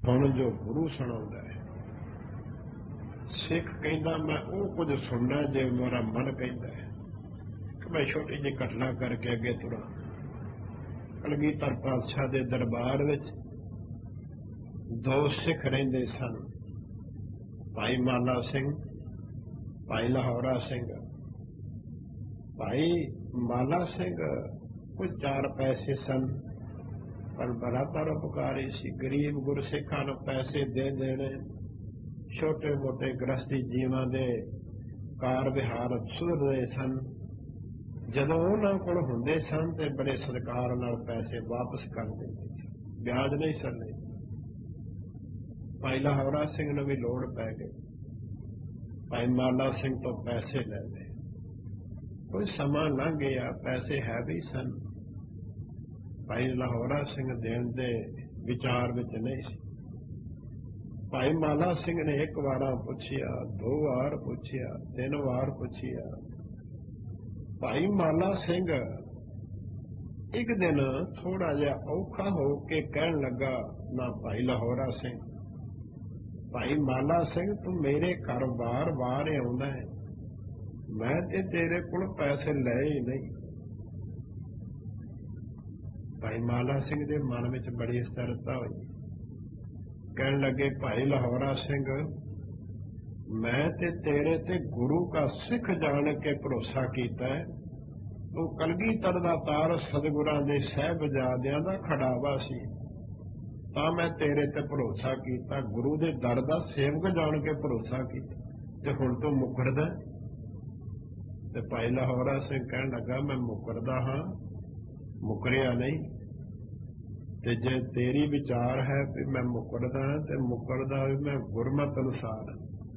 ਹੁਣ ਜੋ ਗੁਰੂ ਸੁਣਾਉਂਦਾ ਹੈ, ਸਿੱਖ ਕਹਿੰਦਾ ਮੈਂ ਉਹ ਕੁਝ ਸੁਣਨਾ ਜੇ ਮੇਰਾ ਮਨ ਕਹਿੰਦਾ ਹੈ ਕਿ ਮੈਂ ਛੋਟੀ ਜਿਹੀ ਘਟਨਾ ਕਰਕੇ ਅੱਗੇ ਤੁਰਾਂ। ਕਲਗੀਧਰ ਪਾਤਸ਼ਾਹ ਦੇ ਦਰਬਾਰ ਵਿੱਚ ਦੋ ਸਿੱਖ ਰਹਿੰਦੇ ਸਨ, ਭਾਈ ਮਾਲਾ ਸਿੰਘ, ਭਾਈ ਲਾਹੌਰਾ ਸਿੰਘ। ਭਾਈ ਮਾਲਾ ਸਿੰਘ ਕੁਝ 4 ਪੈਸੇ ਸਨ, ਪਰ ਬੜਾ ਪਰਉਪਕਾਰੀ ਸੀ। ਗਰੀਬ ਗੁਰਸਿੱਖਾਂ ਨੂੰ ਪੈਸੇ ਦੇ ਦੇਣੇ, ਛੋਟੇ ਮੋਟੇ ਗ੍ਰਸਤੀ ਜੀਵਾਂ ਦੇ ਕਾਰ ਵਿਹਾਰ ਸੁਧਰਦੇ ਸਨ। ਜਦੋਂ ਉਹਨਾਂ ਕੋਲ ਹੁੰਦੇ ਸਨ ਤੇ ਬੜੇ ਸਤਿਕਾਰ ਨਾਲ ਪੈਸੇ ਵਾਪਸ ਕਰ ਦਿੰਦੇ ਸਨ, ਵਿਆਜ ਨਹੀਂ ਸਨ ਲੈਂਦੇ। ਭਾਈ ਲਾਹੌਰਾ ਸਿੰਘ ਨੂੰ ਵੀ ਲੋੜ ਪੈ ਗਈ, ਭਾਈ ਮਾਲਾ ਸਿੰਘ ਤੋਂ ਪੈਸੇ ਲੈ ਲਏ। ਕੋਈ ਸਮਾਂ ਲੰਘ ਗਿਆ, ਪੈਸੇ ਹੈ ਵੀ ਸਨ, ਭਾਈ ਲਾਹੌਰਾ ਸਿੰਘ ਦੇਣ ਦੇ ਵਿਚਾਰ ਵਿੱਚ ਨਹੀਂ ਸੀ। ਭਾਈ ਮਾਲਾ ਸਿੰਘ ਨੇ 1 ਵਾਰ ਪੁੱਛਿਆ, 2 ਵਾਰ ਪੁੱਛਿਆ, 3 ਵਾਰ ਪੁੱਛਿਆ। ਭਾਈ ਮਾਲਾ ਸਿੰਘ ਇੱਕ ਦਿਨ ਥੋੜਾ ਜਿਹਾ ਔਖਾ ਹੋ ਕੇ ਕਹਿਣ ਲੱਗਾ, ਨਾ ਭਾਈ ਲਾਹੌਰਾ ਸਿੰਘ, ਭਾਈ ਮਾਲਾ ਸਿੰਘ ਤੂੰ ਮੇਰੇ ਘਰ ਵਾਰ-ਵਾਰ ਆਉਂਦਾ ਹੈ, ਮੈਂ ਤੇ ਤੇਰੇ ਕੋਲ ਪੈਸੇ ਲਏ ਹੀ ਨਹੀਂ। ਭਾਈ ਮਾਲਾ ਸਿੰਘ ਦੇ ਮਨ ਵਿੱਚ ਬੜੀ ਸਥਿਰਤਾ ਹੋਈ। ਕਹਿਣ ਲੱਗੇ, ਭਾਈ ਲਾਹੌਰਾ ਸਿੰਘ ਮੈਂ ਤੇ ਤੇਰੇ ਤੇ ਗੁਰੂ का ਸਿੱਖ ਜਾਣ ਕੇ ਭਰੋਸਾ ਕੀਤਾ ਹੈ। ਤੂੰ ਕਲਗੀਧਰ ਦਾ ਤਾਰ ਸਤਿਗੁਰਾਂ ਦੇ ਸਾਹਿਬਜ਼ਾਦਿਆਂ ਦਾ ਖੜਾਵਾ ਸੀ, ਤਾਂ ਮੈਂ ਤੇਰੇ ਤੇ ਭਰੋਸਾ ਕੀਤਾ, ਗੁਰੂ ਦੇ ਦਰ ਦਾ ਸੇਵਕ ਜਾਣ ਕੇ ਭਰੋਸਾ ਕੀਤਾ, ਤੇ ਹੁਣ ਤੂੰ ਮੁਕਰਦਾ। ਤੇ ਭਾਈ ਲਾਹੌਰਾ ਸਿੰਘ ਕਹਿਣ ਲੱਗਾ, ਮੈਂ ਮੁਕਰਦਾ ਹਾਂ, ਮੁਕਰਿਆ ਨਹੀਂ। ਤੇ ਜੇ ਤੇਰੀ ਵਿਚਾਰ ਹੈ ਵੀ ਮੈਂ ਮੁਕਰਦਾ ਤੇ ਮੁਕਰਦਾ ਵੀ ਮੈਂ ਗੁਰਮਤਿ ਅਨੁਸਾਰ।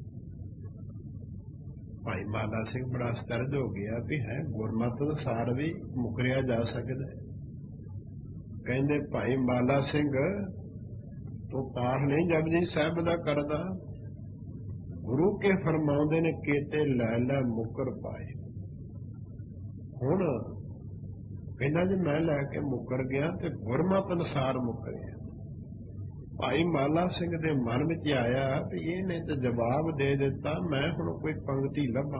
ਭਾਈ ਮਾਲਾ ਸਿੰਘ ਬੜਾ ਸਤਰਜ ਹੋ ਗਿਆ ਵੀ ਹੈ ਗੁਰਮਤਿ ਅਨੁਸਾਰ ਵੀ ਮੁਕਰਿਆ ਜਾ ਸਕਦਾ। ਕਹਿੰਦੇ, ਭਾਈ ਮਾਲਾ ਸਿੰਘ ਤੂੰ ਪਾਠ ਨਹੀਂ ਜਪਜੀ ਸਾਹਿਬ ਦਾ ਕਰਦਾ? ਗੁਰੂ ਕੇ ਫਰਮਾਉਂਦੇ ਨੇ, ਕੀਤੇ ਲੈ ਲੈ ਮੁਕਰ ਪਾਏ। ਹੁਣ ਕਹਿੰਦਾ ਜੀ ਮੈਂ ਲੈ ਕੇ ਮੁਕਰ ਗਿਆ ਤੇ ਗੁਰਮਤਿ ਅਨੁਸਾਰ ਮੁਕਰਿਆ। ਭਾਈ ਮਾਲਾ ਸਿੰਘ ਦੇ ਮਨ ਵਿੱਚ ਆਇਆ ਵੀ ਇਹਨੇ ਤੇ ਜਵਾਬ ਦੇ ਦਿੱਤਾ, ਮੈਂ ਹੁਣ ਕੋਈ ਪੰਕਤੀ ਲੱਭਾਂ।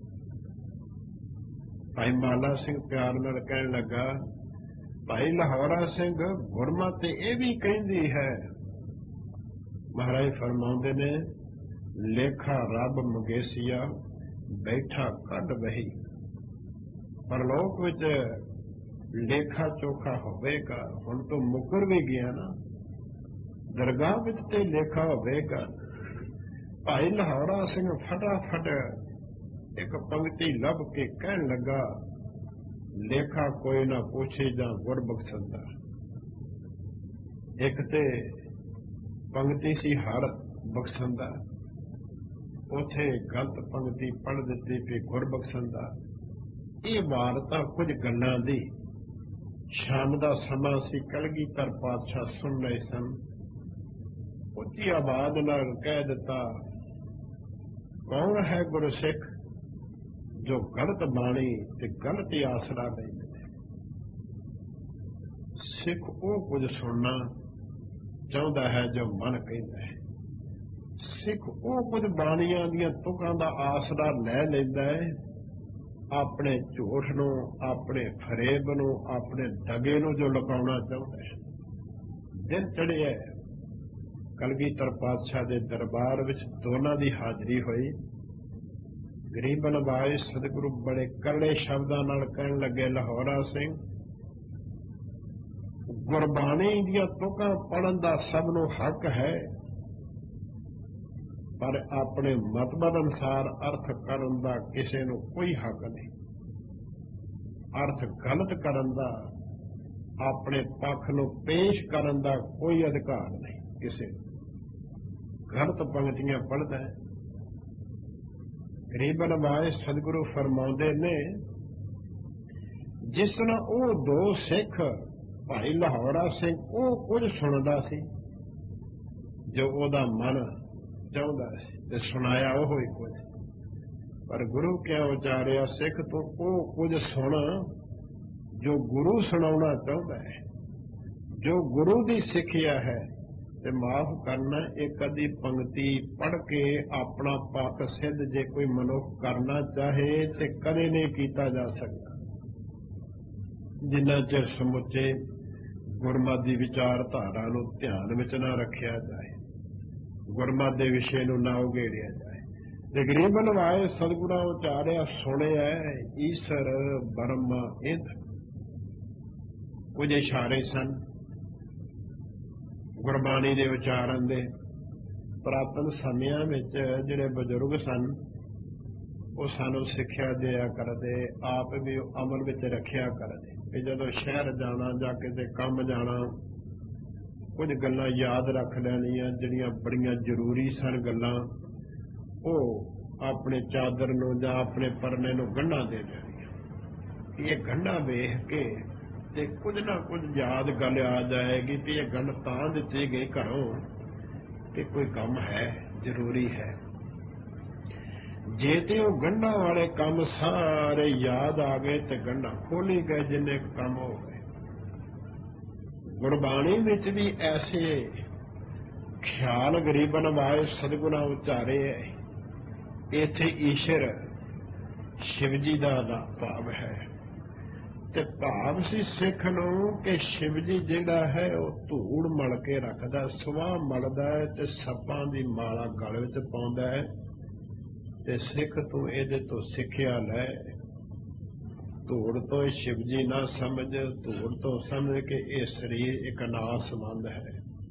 ਭਾਈ ਮਾਲਾ ਸਿੰਘ ਪਿਆਰ ਨਾਲ ਕਹਿਣ ਲੱਗਾ, ਭਾਈ ਲਾਹੌਰਾ ਸਿੰਘ ਗੁਰਮਤਿ ਇਹ ਵੀ ਕਹਿੰਦੀ ਹੈ, ਮਹਾਰਾਜ ਫਰਮਾਉਂਦੇ ਨੇ, ਲੇਖਾ ਰੱਬ ਮੰਗੇਸੀਆ ਬੈਠਾ ਕੱਢ ਵਹੀ। ਪਰਲੋਕ ਵਿੱਚ ਲੇਖਾ ਚੋਖਾ ਹੋਵੇਗਾ। ਹੁਣ ਤੋਂ ਮੁਕਰ ਵੀ ਗਿਆ ਨਾ, ਦਰਗਾਹ ਵਿੱਚ ਤੇ ਲੇਖਾ ਹੋਵੇਗਾ। ਭਾਈ ਲਾਹੌਰਾ ਸਿੰਘ ਫਟਾਫਟ ਇੱਕ ਪੰਕਤੀ ਲੱਭ ਕੇ ਕਹਿਣ ਲੱਗਾ, ਲੇਖਾ ਕੋਈ ਨਾ ਪੁੱਛੇ ਜਾਂ ਗੁਰ ਬਖਸ਼ੰਦਾ। ਇੱਕ ਤੇ ਪੰਕਤੀ ਸੀ ਹਰ ਬਖਸ਼ੰਦਾ, ਉਥੇ ਗਲਤ ਪੰਕਤੀ ਪੜ੍ਹ ਦਿੱਤੀ ਵੀ ਗੁਰ ਬਖਸ਼ੰਦਾ। ਇਹ ਵਾਰਤਾ ਕੁਝ ਗੱਲਾਂ ਦੀ। ਸ਼ਾਮ ਦਾ ਸਮਾਂ ਸੀ, ਕਲਗੀਧਰ ਪਾਤਸ਼ਾਹ ਸੁਣ ਰਹੇ ਸਨ। ਉੱਚੀ ਆਵਾਜ਼ ਨਾਲ ਕਹਿ ਦਿੱਤਾ, ਕੌਣ ਹੈ ਗੁਰਸਿੱਖ ਜੋ ਗਲਤ ਬਾਣੀ ਤੇ ਗਲਤ ਆਸਰਾ ਲੈਂਦੇ ਨੇ? ਸਿੱਖ ਉਹ ਕੁਝ ਸੁਣਨਾ ਚਾਹੁੰਦਾ ਹੈ ਜੋ ਮਨ ਕਹਿੰਦਾ ਹੈ। ਸਿੱਖ ਉਹ ਕੁਝ ਬਾਣੀਆਂ ਦੀਆਂ ਤੁਕਾਂ ਦਾ ਆਸਰਾ ਲੈ ਲੈਂਦਾ ਹੈ, ਆਪਣੇ ਝੂਠ ਨੂੰ, ਆਪਣੇ ਫਰੇਬ ਨੂੰ, ਆਪਣੇ ਦਗੇ ਨੂੰ ਜੋ ਲੁਕਾਉਣਾ ਚਾਹੁੰਦਾ ਹੈ। ਦਿਨ ਚੜ੍ਹਿਆ, ਕਲਗੀਧਰ ਪਾਤਸ਼ਾਹ ਦੇ ਦਰਬਾਰ ਵਿੱਚ ਦੋਨਾਂ ਦੀ ਹਾਜ਼ਰੀ ਹੋਈ। ਗਰੀਬ ਨਵਾਜ਼ ਸਤਿਗੁਰੂ ਬੜੇ ਕਰੜੇ ਸ਼ਬਦਾਂ ਨਾਲ ਕਹਿਣ ਲੱਗੇ, ਲਾਹੌਰਾ ਸਿੰਘ ਗੁਰਬਾਣੀ ਦੀਆਂ ਤੁਕਾਂ ਪੜ੍ਹਨ ਦਾ ਸਭ ਨੂੰ ਹੱਕ ਹੈ, ਪਰ ਆਪਣੇ ਮਤਲਬ ਅਨੁਸਾਰ ਅਰਥ ਕਰਨ ਦਾ ਕਿਸੇ ਨੂੰ ਕੋਈ ਹੱਕ ਨਹੀਂ। ਅਰਥ ਗਲਤ ਕਰਨ ਦਾ, ਆਪਣੇ ਪੱਖ ਨੂੰ ਪੇਸ਼ ਕਰਨ ਦਾ ਕੋਈ ਅਧਿਕਾਰ ਨਹੀਂ ਕਿਸੇ ਨੂੰ। ਗਲਤ ਪੰਕਤੀਆਂ ਪੜ੍ਹਦਾ ਹੈ। ਗਰੀਬ ਨਵਾਜ਼ ਸਤਿਗੁਰੂ ਫਰਮਾਉਂਦੇ ਨੇ, ਜਿਸ ਤਰ੍ਹਾਂ ਉਹ 2 ਸਿੱਖ ਭਾਈ ਲਾਹੌਰਾ ਸਿੰਘ ਉਹ ਕੁਝ ਸੁਣਦਾ ਸੀ ਜੋ ਉਹਦਾ ਮਨ ਚਾਹੁੰਦਾ ਸੀ, ਤੇ ਸੁਣਾਇਆ ਉਹ ਹੀ ਕੁਝ। ਪਰ ਗੁਰੂ ਕਿਆ ਉਚਾਰਿਆ, ਸਿੱਖ ਤੂੰ ਉਹ ਕੁਝ ਸੁਣ ਜੋ ਗੁਰੂ ਸੁਣਾਉਣਾ ਚਾਹੁੰਦਾ ਹੈ, ਜੋ ਗੁਰੂ ਦੀ ਸਿੱਖਿਆ ਹੈ, ਤੇ ਮਾਫ ਕਰਨਾ। ਇੱਕ ਅੱਧੀ ਪੰਕਤੀ ਪੜ੍ਹ ਕੇ ਆਪਣਾ ਪਾਪ ਸਿੱਧ ਜੇ ਕੋਈ ਮਨੁੱਖ ਕਰਨਾ ਚਾਹੇ ਤੇ ਕਦੇ ਨਹੀਂ ਕੀਤਾ ਜਾ ਸਕਦਾ, ਜਿੰਨਾ ਚਿਰ ਸਮੁੱਚੇ ਗੁਰਮਤਿ ਦੀ ਵਿਚਾਰਧਾਰਾ ਨੂੰ ਧਿਆਨ ਵਿੱਚ ਨਾ ਰੱਖਿਆ ਜਾਏ, ਗੁਰਮਤਿ ਦੇ ਵਿਸ਼ੇ ਨੂੰ ਨਾ ਉਘੇੜਿਆ ਜਾਏ। ਤੇ ਗਰੀਬਨ ਵਾਏ ਸਤਿਗੁਰਾਂ ਉਚਾਰਿਆ ਸੁਣਿਆ ਈਸ਼ਰ ਬ੍ਰਹਮਾ ਇੰਦ। ਕੁਝ ਇਸ਼ਾਰੇ ਸਨ ਗੁਰਬਾਣੀ ਦੇ ਉਚਾਰਨ ਦੇ। ਪੁਰਾਤਨ ਸਮਿਆਂ ਵਿੱਚ ਜਿਹੜੇ ਬਜ਼ੁਰਗ ਸਨ ਉਹ ਸਾਨੂੰ ਸਿੱਖਿਆ ਦਿਆ ਕਰਦੇ, ਆਪ ਵੀ ਅਮਲ ਵਿੱਚ ਰੱਖਿਆ ਕਰਦੇ ਕਿ ਜਦੋਂ ਸ਼ਹਿਰ ਜਾਣਾ ਜਾਂ ਕਿਤੇ ਕੰਮ ਜਾਣਾ ਕੁਝ ਗੱਲਾਂ ਯਾਦ ਰੱਖ ਲੈਣੀਆਂ ਜਿਹੜੀਆਂ ਬੜੀਆਂ ਜ਼ਰੂਰੀ ਸਨ ਗੱਲਾਂ, ਉਹ ਆਪਣੇ ਚਾਦਰ ਨੂੰ ਜਾਂ ਆਪਣੇ ਪਰਨੇ ਨੂੰ ਗੰਢਾਂ ਦੇ ਦੇਣੀਆਂ। ਇਹ ਗੰਢਾਂ ਵੇਖ ਕੇ ਤੇ ਕੁਝ ਨਾ ਕੁਝ ਯਾਦ ਗੱਲ ਆ ਜਾਏਗੀ ਕਿ ਇਹ ਗੰਢ ਤਾਂ ਦਿੱਤੀ ਗਈ ਘਰੋਂ ਕਿ ਕੋਈ ਕੰਮ ਹੈ, ਜ਼ਰੂਰੀ ਹੈ। ਜੇ ਤੇ ਉਹ ਗੰਢਾਂ ਵਾਲੇ ਕੰਮ ਸਾਰੇ ਯਾਦ ਆ ਗਏ ਤੇ ਗੰਢਾਂ ਖੋਲੀ ਗਏ ਜਿੰਨੇ ਕੰਮ ਹੋ ਗਏ। ਗੁਰਬਾਣੀ ਵਿੱਚ ਵੀ ਐਸੇ ਖਿਆਲ ਗਰੀਬਨ ਵਾਏ ਸਤਿਗੁਰਾਂ ਉਚਾਰੇ ਹੈ। ਇੱਥੇ ਈਸ਼ਰ ਸ਼ਿਵ ਜੀ ਦਾ ਭਾਵ ਹੈ ਤੇ ਭਾਵ ਸੀ ਸਿੱਖ ਨੂੰ ਕਿ ਸ਼ਿਵ ਜੀ ਜਿਹੜਾ ਹੈ ਉਹ ਧੂੜ ਮਲ ਕੇ ਰੱਖਦਾ, ਸਵਾਹ ਮਲਦਾ ਹੈ ਤੇ ਸੱਪਾਂ ਦੀ ਮਾਲਾ ਗਲ ਵਿੱਚ ਪਾਉਂਦਾ ਹੈ। ਤੇ ਸਿੱਖ ਤੂੰ ਇਹਦੇ ਤੋਂ ਸਿੱਖਿਆ ਲੈ, ਧੂੜ ਤੋਂ ਸ਼ਿਵ ਜੀ ਨਾ ਸਮਝ, ਧੂੜ ਤੋਂ ਸਮਝ ਕੇ ਇਹ ਸਰੀਰ ਇੱਕ ਨਾਸਮੰਦ ਹੈ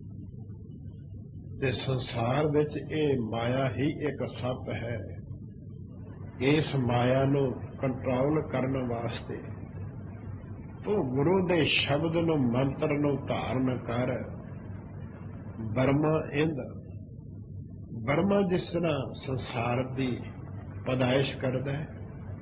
ਤੇ ਸੰਸਾਰ ਵਿੱਚ ਇਹ ਮਾਇਆ ਹੀ ਇੱਕ ਸੱਪ ਹੈ। ਇਸ ਮਾਇਆ ਨੂੰ ਕੰਟਰੋਲ ਕਰਨ ਵਾਸਤੇ ਤੂੰ ਗੁਰੂ ਦੇ ਸ਼ਬਦ ਨੂੰ, ਮੰਤਰ ਨੂੰ ਧਾਰਨ ਕਰ। ਬ੍ਰਹਮਾ ਇੰਦ, ਬ੍ਰਹਮਾ ਜਿਸ ਤਰ੍ਹਾਂ ਸੰਸਾਰ ਦੀ ਪਦਾਇਸ਼ ਕਰਦਾ ਹੈ,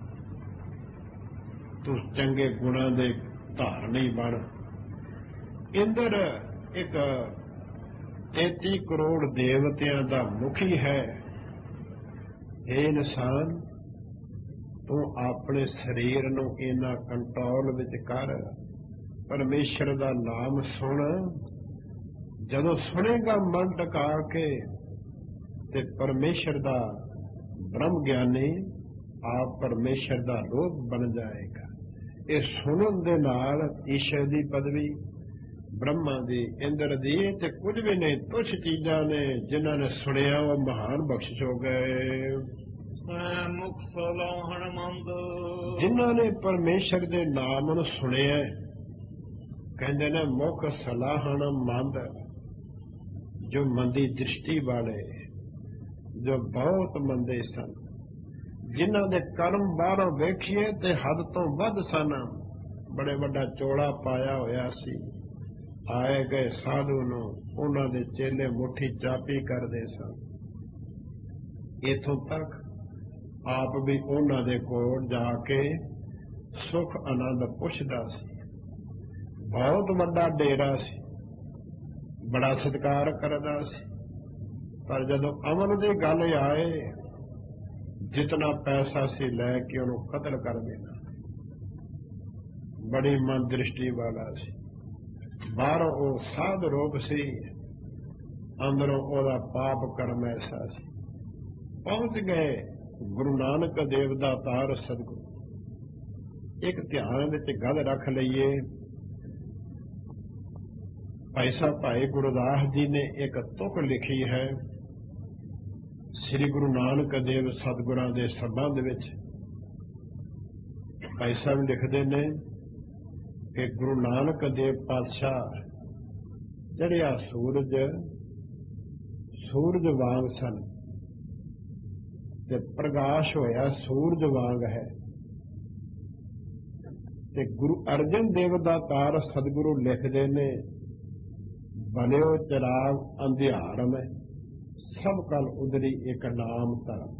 ਤੂੰ ਚੰਗੇ ਗੁਣਾਂ ਦੇ ਧਾਰਨੀ ਬਣ। ਇੰਦਰ ਇੱਕ 33 ਕਰੋੜ ਦੇਵਤਿਆਂ ਦਾ ਮੁਖੀ ਹੈ। ਇਹ ਇਨਸਾਨ ਤੂੰ ਆਪਣੇ ਸਰੀਰ ਨੂੰ ਇਹਨਾਂ ਕੰਟਰੋਲ ਵਿੱਚ ਕਰ। ਪਰਮੇਸ਼ਰ ਦਾ ਨਾਮ ਸੁਣ। ਜਦੋਂ ਸੁਣੇਗਾ ਮਨ ਟਿਕਾ ਕੇ ਤੇ ਪਰਮੇਸ਼ਰ ਦਾ ਬ੍ਰਹਮ ਗਿਆਨੀ ਆਪ ਪਰਮੇਸ਼ਰ ਦਾ ਰੂਪ ਬਣ ਜਾਏਗਾ। ਇਹ ਸੁਣਨ ਦੇ ਨਾਲ ਈਸ਼ਰ ਦੀ ਪਦਵੀ, ਬ੍ਰਹਮਾ ਦੀ, ਇੰਦਰ ਦੀ ਤੇ ਕੁਝ ਵੀ ਨਹੀਂ, ਤੁੱਛ ਚੀਜ਼ਾਂ ਨੇ। ਜਿਨ੍ਹਾਂ ਨੇ ਸੁਣਿਆ ਉਹ ਮਹਾਨ ਬਖਸ਼ਿਸ਼ ਹੋ ਗਏ। ਮੁਖ ਸਲਾਹਣ ਮੰਦ, ਜਿਨ੍ਹਾਂ ਨੇ ਪਰਮੇਸ਼ਰ ਦੇ ਨਾਮ ਨੂੰ ਸੁਣਿਆ, ਕਹਿੰਦੇ ਨੇ ਮੁਖ ਸਲਾਹਣ ਮੰਦ, ਜੋ ਮੰਦੀ ਦ੍ਰਿਸ਼ਟੀ ਵਾਲੇ, ਜੋ ਬਹੁਤ ਮੰਦੇ ਸਨ, ਜਿਨ੍ਹਾਂ ਦੇ ਕਰਮ ਬਾਹਰੋਂ ਵੇਖੀਏ ਤੇ ਹੱਦ ਤੋਂ ਵੱਧ ਸਨ। ਬੜੇ ਵੱਡਾ ਚੋਲਾ ਪਾਇਆ ਹੋਇਆ ਸੀ, ਆਏ ਗਏ ਸਾਧੂ ਨੂੰ ਉਹਨਾਂ ਦੇ ਚੇਲੇ ਮੁੱਠੀ ਚਾਪੀ ਕਰਦੇ ਸਨ। ਇੱਥੋਂ ਤੱਕ ਆਪ ਵੀ ਉਹਨਾਂ ਦੇ ਕੋਲ ਜਾ ਕੇ ਸੁਖ ਆਨੰਦ ਪੁੱਛਦਾ ਸੀ। ਬਹੁਤ ਵੱਡਾ ਡੇਰਾ ਸੀ, ਬੜਾ ਸਤਿਕਾਰ ਕਰਦਾ ਸੀ, ਪਰ ਜਦੋਂ ਅਮਨ ਦੀ ਗੱਲ ਆਏ, ਜਿਤਨਾ ਪੈਸਾ ਸੀ ਲੈ ਕੇ ਉਹਨੂੰ ਕਤਲ ਕਰ ਦੇਣਾ। ਬੜੀ ਮਨ ਦ੍ਰਿਸ਼ਟੀ ਵਾਲਾ ਸੀ। ਬਾਹਰੋਂ ਉਹ ਸਾਧ ਰੂਪ ਸੀ, ਅੰਦਰੋਂ ਉਹਦਾ ਪਾਪ ਕਰਮ ਐਸਾ ਸੀ। ਪਹੁੰਚ ਗਏ ਗੁਰੂ ਨਾਨਕ ਦੇਵ ਦਾ ਤਾਰ ਸਤਿਗੁਰੂ। ਇੱਕ ਧਿਆਨ ਵਿੱਚ ਗੱਲ ਰੱਖ ਲਈਏ, ਭਾਈ ਸਾਹਿਬ ਭਾਈ ਗੁਰਦਾਸ ਜੀ ਨੇ ਇੱਕ ਤੁਕ ਲਿਖੀ ਹੈ ਸ੍ਰੀ ਗੁਰੂ ਨਾਨਕ ਦੇਵ ਸਤਿਗੁਰਾਂ ਦੇ ਸੰਬੰਧ ਵਿੱਚ। ਭਾਈ ਸਾਹਿਬ ਲਿਖਦੇ ਨੇ ਕਿ ਗੁਰੂ ਨਾਨਕ ਦੇਵ ਪਾਤਸ਼ਾਹ ਜਿਹੜੇ ਆ ਸੂਰਜ ਵਾਂਗ ਸਨ ਤੇ ਪ੍ਰਕਾਸ਼ ਹੋਇਆ ਸੂਰਜ ਵਾਂਗ ਹੈ। ਤੇ ਗੁਰੂ ਅਰਜਨ ਦੇਵ ਦਾ ਤਾਰ ਸਤਿਗੁਰੂ ਲਿਖਦੇ ਨੇ, ਬਲਿਓ ਚਿਰਾਗ ਅੰਧਿਆਰ ਮੈਂ ਸਭ ਕਲ ਉਦਰੀ ਇੱਕ ਨਾਮ ਧਰਮ।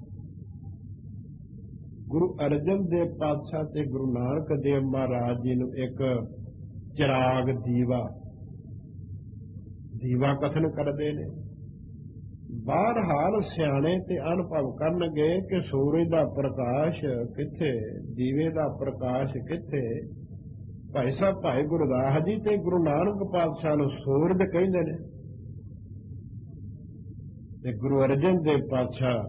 ਗੁਰੂ ਅਰਜਨ ਦੇਵ ਪਾਤਸ਼ਾਹ ਤੇ ਗੁਰੂ ਨਾਨਕ ਦੇਵ ਮਹਾਰਾਜ ਜੀ ਨੂੰ ਇੱਕ ਚਿਰਾਗ ਦੀਵਾ ਕਥਨ ਕਰਦੇ ਨੇ। ਬਾਹਰਹਾਲ ਸਿਆਣੇ ਤੇ ਅਨੁਭਵ ਕਰਨਗੇ ਕਿ ਸੂਰਜ ਦਾ ਪ੍ਰਕਾਸ਼ ਕਿੱਥੇ, ਦੀਵੇ ਦਾ ਪ੍ਰਕਾਸ਼ ਕਿੱਥੇ। ਭਾਈ ਸਾਹਿਬ ਭਾਈ ਗੁਰਦਾਸ ਜੀ ਤੇ ਗੁਰੂ ਨਾਨਕ ਪਾਤਸ਼ਾਹ ਨੂੰ ਸੂਰਜ ਕਹਿੰਦੇ ਨੇ ਤੇ ਗੁਰੂ ਅਰਜਨ ਦੇਵ ਪਾਤਸ਼ਾਹ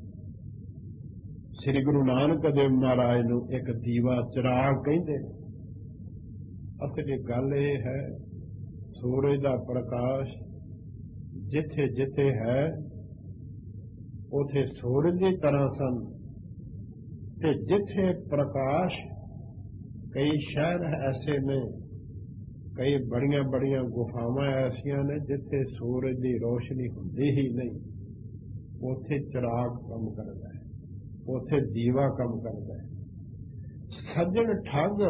ਸ੍ਰੀ ਗੁਰੂ ਨਾਨਕ ਦੇਵ ਮਹਾਰਾਜ ਨੂੰ ਇੱਕ ਦੀਵਾ ਚਿਰਾਗ ਕਹਿੰਦੇ ਨੇ। ਅਸਲੀ ਗੱਲ ਇਹ ਹੈ, ਸੂਰਜ ਦਾ ਪ੍ਰਕਾਸ਼ ਜਿੱਥੇ ਜਿੱਥੇ ਹੈ ਉਥੇ ਸੂਰਜ ਦੀ ਤਰ੍ਹਾਂ ਸਨ, ਤੇ ਜਿੱਥੇ ਪ੍ਰਕਾਸ਼, ਕਈ ਸ਼ਹਿਰ ਐਸੇ ਨੇ, ਕਈ ਬੜੀਆਂ ਬੜੀਆਂ ਗੁਫਾਵਾਂ ਐਸੀਆਂ ਨੇ ਜਿੱਥੇ ਸੂਰਜ ਦੀ ਰੋਸ਼ਨੀ ਹੁੰਦੀ ਹੀ ਨਹੀਂ, ਉਥੇ ਚਿਰਾਗ ਕੰਮ ਕਰਦਾ ਹੈ, ਉਥੇ ਦੀਵਾ ਕੰਮ ਕਰਦਾ ਹੈ। ਸੱਜਣ ਠੱਗ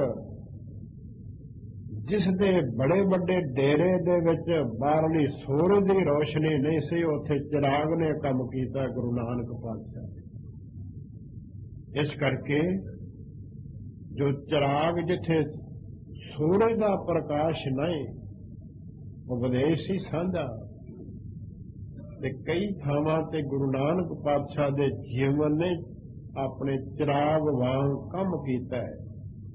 ਜਿਸ ਦੇ ਬੜੇ ਵੱਡੇ ਡੇਰੇ ਦੇ ਵਿੱਚ ਬਾਹਰਲੀ ਸੂਰਜ ਦੀ ਰੋਸ਼ਨੀ ਨਹੀਂ ਸੀ, ਉੱਥੇ ਚਿਰਾਗ ਨੇ ਕੰਮ ਕੀਤਾ ਗੁਰੂ ਨਾਨਕ ਪਾਤਸ਼ਾਹ ਨੇ। ਇਸ ਕਰਕੇ ਜੋ ਚਿਰਾਗ ਜਿੱਥੇ ਸੂਰਜ ਦਾ ਪ੍ਰਕਾਸ਼ ਨਹੀਂ, ਉਪਦੇਸ਼ ਹੀ ਸਾਂਝਾ। ਤੇ ਕਈ ਥਾਵਾਂ ਤੇ ਗੁਰੂ ਨਾਨਕ ਪਾਤਸ਼ਾਹ ਦੇ ਜੀਵਨ ਨੇ ਆਪਣੇ ਚਿਰਾਗ ਵਾਂਗ ਕੰਮ ਕੀਤਾ ਹੈ।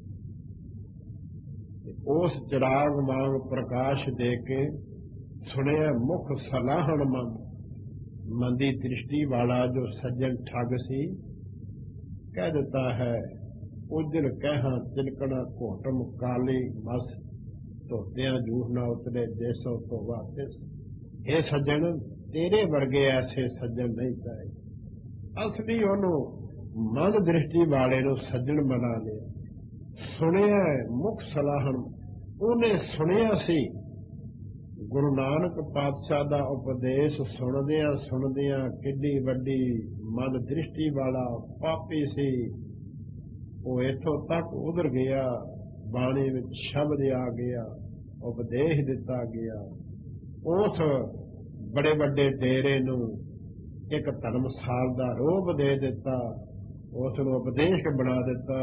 ਉਸ ਚਿਰਾਗ ਵਾਂਗ ਪ੍ਰਕਾਸ਼ ਦੇ ਕੇ ਸੁਣਿਆ ਮੁਖ ਸਲਾਹਣ ਮੰਦੀ ਦ੍ਰਿਸ਼ਟੀ ਵਾਲਾ ਜੋ ਸੱਜਣ ਠੱਗ ਸੀ, ਕਹਿ ਦਿੱਤਾ ਹੈ ਉਜਲ ਕਹਿਹਾਂ ਤਿਲਕਣਾ ਘੋਟਮ ਕਾਲੀ ਮਸ, ਧੋਤਿਆਂ ਜੂਹ ਨਾ ਉਤਰੇ ਦੇਸੋਂ ਤੋਂ ਵਾਪਿਸ। ਇਹ ਸੱਜਣ ਤੇਰੇ ਵਰਗੇ ਐਸੇ ਸੱਜਣ ਨਹੀਂ ਚਾਹੇ। ਅਸਲੀ ਉਹਨੂੰ ਮੰਦ ਦ੍ਰਿਸ਼ਟੀ ਵਾਲੇ ਨੂੰ ਸੱਜਣ ਬਣਾ ਲਿਆ। ਸੁਣਿਆ ਮੁਖ ਸਲਾਹਣ, ਉਹਨੇ ਸੁਣਿਆ ਸੀ ਗੁਰੂ ਨਾਨਕ ਪਾਤਸ਼ਾਹ ਦਾ ਉਪਦੇਸ਼। ਸੁਣਦਿਆਂ ਸੁਣਦਿਆਂ ਕਿੱਡੀ ਵੱਡੀ ਮਨ ਦ੍ਰਿਸ਼ਟੀ ਵਾਲਾ ਪਾਪੀ ਸੀ, ਉਹ ਇੱਥੋਂ ਤੱਕ ਉਧਰ ਗਿਆ, ਬਾਣੀ ਵਿੱਚ ਸ਼ਬਦ ਆ ਗਿਆ, ਉਪਦੇਸ਼ ਦਿੱਤਾ ਗਿਆ। ਉਸ ਬੜੇ ਵੱਡੇ ਡੇਰੇ ਨੂੰ ਇੱਕ ਧਰਮਸਾਲ ਦਾ ਰੂਪ ਦੇ ਦਿੱਤਾ, ਉਸ ਨੂੰ ਉਪਦੇਸ਼ ਬਣਾ ਦਿੱਤਾ।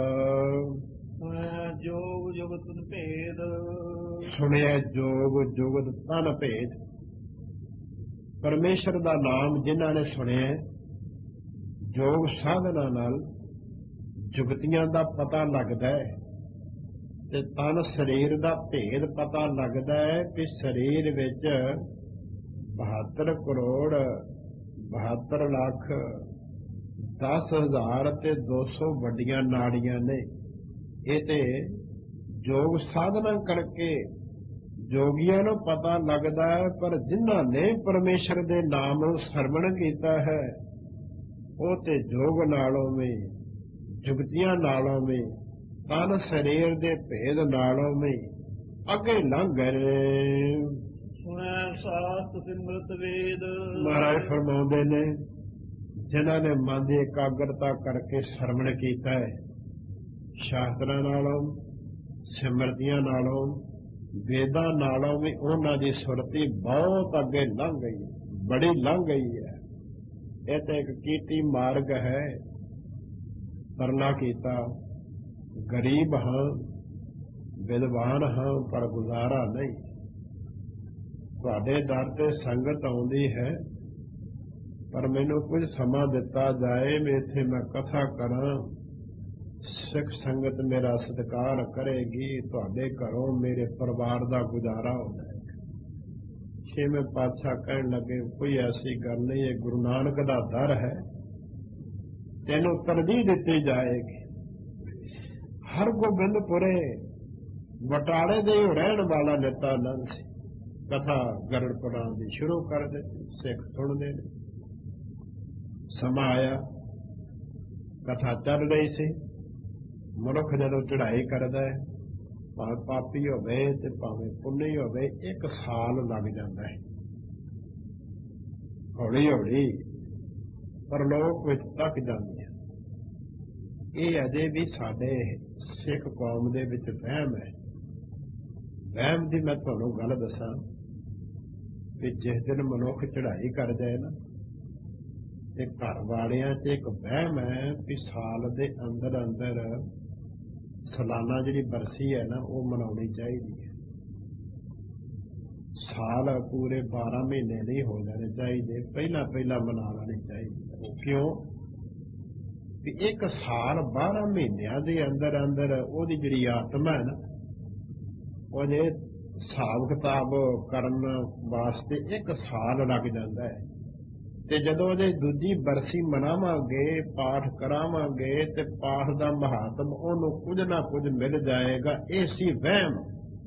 ਜੋਗ ਜੁਗਤ ਭੇਦ, ਸੁਣਿਆ ਜੋਗ ਜੁਗਤ ਤਨ ਭੇਦ। ਪਰਮੇਸ਼ਰ ਦਾ ਨਾਮ ਜਿਨ੍ਹਾਂ ਨੇ ਸੁਣਿਆ, ਜੋਗ ਸਾਧਨਾ ਨਾਲ ਜੁਗਤੀਆਂ ਦਾ ਪਤਾ ਲੱਗਦਾ ਹੈ, ਤੇ ਤਨ ਸਰੀਰ ਦਾ ਭੇਦ ਪਤਾ ਲੱਗਦਾ ਹੈ ਕਿ ਸਰੀਰ ਵਿੱਚ 72 ਕਰੋੜ 72 ਲੱਖ 10,000 ਤੇ 200 ਵੱਡੀਆਂ ਨਾੜੀਆਂ ਨੇ। ਇਹ ਤੇ ਯੋਗ ਸਾਧਨਾ ਕਰਕੇ ਜੋਗੀਆਂ ਨੂੰ ਪਤਾ ਲੱਗਦਾ ਹੈ, ਪਰ ਜਿਨ੍ਹਾਂ ਨੇ ਪਰਮੇਸ਼ਰ ਦੇ ਨਾਮ ਨੂੰ ਸਰਵਣ ਕੀਤਾ ਹੈ, ਉਹ ਤੇ ਜੋਗ ਨਾਲੋਂ ਵੀ, ਜੁਗਤੀਆਂ ਨਾਲੋਂ ਵੀ, ਤਨ ਸਰੀਰ ਦੇ ਭੇਦ ਨਾਲੋਂ ਵੀ ਅੱਗੇ ਲੰਘ ਗਏ। ਸੁਣਿਆ ਸਾਸਤ ਸਿਮਰਤ ਵੇਦ। ਮਹਾਰਾਜ ਫਰਮਾਉਂਦੇ ਨੇ, ਜਿਨ੍ਹਾਂ ਨੇ ਮਨ ਦੀ ਇਕਾਗਰਤਾ ਕਰਕੇ ਸਰਵਣ ਕੀਤਾ ਹੈ, ਸ਼ਾਸਤਰਾਂ ਨਾਲੋਂ, ਸਿਮਰਤੀਆਂ ਨਾਲੋਂ, ਵੇਦਾਂ ਨਾਲੋਂ ਵੀ ਉਹਨਾਂ ਦੀ ਸੁਰਤੀ ਬਹੁਤ ਅੱਗੇ ਲੰਘ ਗਈ ਹੈ, ਬੜੀ ਲੰਘ ਗਈ ਹੈ। ਇਹ ਤਾਂ ਇੱਕ ਕੀਤੀ ਮਾਰਗ ਹੈ। ਕਰਨਾ ਕੀਤਾ, ਗਰੀਬ ਹਾਂ, ਵਿਦਵਾਨ ਹਾਂ, ਪਰ ਗੁਜ਼ਾਰਾ ਨਹੀਂ। ਤੁਹਾਡੇ ਦਰ ਤੇ ਸੰਗਤ ਆਉਂਦੀ ਹੈ, ਪਰ ਮੈਨੂੰ ਕੁਝ ਸਮਾਂ ਦਿੱਤਾ ਜਾਏ ਵੀ ਇੱਥੇ ਮੈਂ ਕਥਾ ਕਰਾਂ, ਸਿੱਖ ਸੰਗਤ ਮੇਰਾ ਸਤਿਕਾਰ ਕਰੇਗੀ, ਤੁਹਾਡੇ ਘਰੋਂ ਮੇਰੇ ਪਰਿਵਾਰ ਦਾ ਗੁਜ਼ਾਰਾ ਹੋ ਜਾਏਗਾ। ਛੇਵੇਂ ਪਾਤਸ਼ਾਹ ਕਹਿਣ ਲੱਗੇ, ਕੋਈ ਐਸੀ ਗੱਲ ਨਹੀਂ, ਇਹ ਗੁਰੂ ਨਾਨਕ ਦਾ ਦਰ ਹੈ, ਤੈਨੂੰ ਤਰਜੀਹ ਦਿੱਤੀ ਜਾਏਗੀ। ਹਰਗੋਬਿੰਦਪੁਰੇ ਬਟਾਲੇ ਦੇ ਰਹਿਣ ਵਾਲਾ ਨਿਤਾਨੰਦ ਸੀ। ਕਥਾ ਗਰੜ ਪੜਾਉਣ ਦੀ ਸ਼ੁਰੂ ਕਰ ਦਿੱਤੀ, ਸਿੱਖ ਸੁਣਦੇ ਨੇ। ਸਮਾਂ ਆਇਆ, ਕਥਾ ਚੱਲ ਰਹੀ ਸੀ। ਮਨੁੱਖ ਜਦੋਂ ਚੜ੍ਹਾਈ ਕਰਦਾ ਹੈ, ਭਾਵੇਂ ਪਾਪੀ ਹੋਵੇ ਤੇ ਭਾਵੇਂ ਪੁੰਨੀ ਹੋਵੇ, 1 ਸਾਲ ਲੱਗ ਜਾਂਦਾ ਹੈ। ਹੌਲੀ ਹੌਲੀ ਪਰਲੋਕ ਵਿੱਚ ਤੱਕ ਜਾਂਦੇ ਆ। ਇਹ ਅਜੇ ਵੀ ਸਾਡੇ ਸਿੱਖ ਕੌਮ ਦੇ ਵਿੱਚ ਵਹਿਮ ਹੈ। ਵਹਿਮ ਦੀ ਮੈਂ ਤੁਹਾਨੂੰ ਗੱਲ ਦੱਸਾਂ ਕਿ ਜਿਸ ਦਿਨ ਮਨੁੱਖ ਚੜ੍ਹਾਈ ਕਰ ਜਾਏ ਨਾ, ਤੇ ਘਰ ਵਾਲਿਆਂ 'ਚ ਇੱਕ ਵਹਿਮ ਹੈ ਕਿ ਸਾਲ ਦੇ ਅੰਦਰ ਅੰਦਰ ਸਾਲਾਨਾ ਜਿਹੜੀ ਬਰਸੀ ਹੈ ਨਾ, ਉਹ ਮਨਾਉਣੀ ਚਾਹੀਦੀ ਹੈ। ਸਾਲ ਪੂਰੇ 12 ਮਹੀਨੇ ਨਹੀਂ ਹੋ ਜਾਣੇ ਚਾਹੀਦੇ, ਪਹਿਲਾਂ ਪਹਿਲਾਂ ਮਨਾ ਲੈਣੇ ਚਾਹੀਦੇ। ਕਿਉਂ? ਕਿ 1 ਸਾਲ 12 ਮਹੀਨਿਆਂ ਦੇ ਅੰਦਰ ਅੰਦਰ ਉਹਦੀ ਜਿਹੜੀ ਆਤਮਾ ਹੈ ਨਾ, ਉਹਦੇ ਹਿਸਾਬ ਕਿਤਾਬ ਕਰਨ ਵਾਸਤੇ 1 ਸਾਲ ਲੱਗ ਜਾਂਦਾ ਹੈ। ਤੇ ਜਦੋਂ ਉਹਦੀ ਦੂਜੀ ਬਰਸੀ ਮਨਾਵਾਂਗੇ, ਪਾਠ ਕਰਾਵਾਂਗੇ, ਤੇ ਪਾਠ ਦਾ ਮਹਾਤਮ ਉਹਨੂੰ ਕੁਝ ਨਾ ਕੁਝ ਮਿਲ ਜਾਏਗਾ। ਇਹ ਸੀ ਵਹਿਮ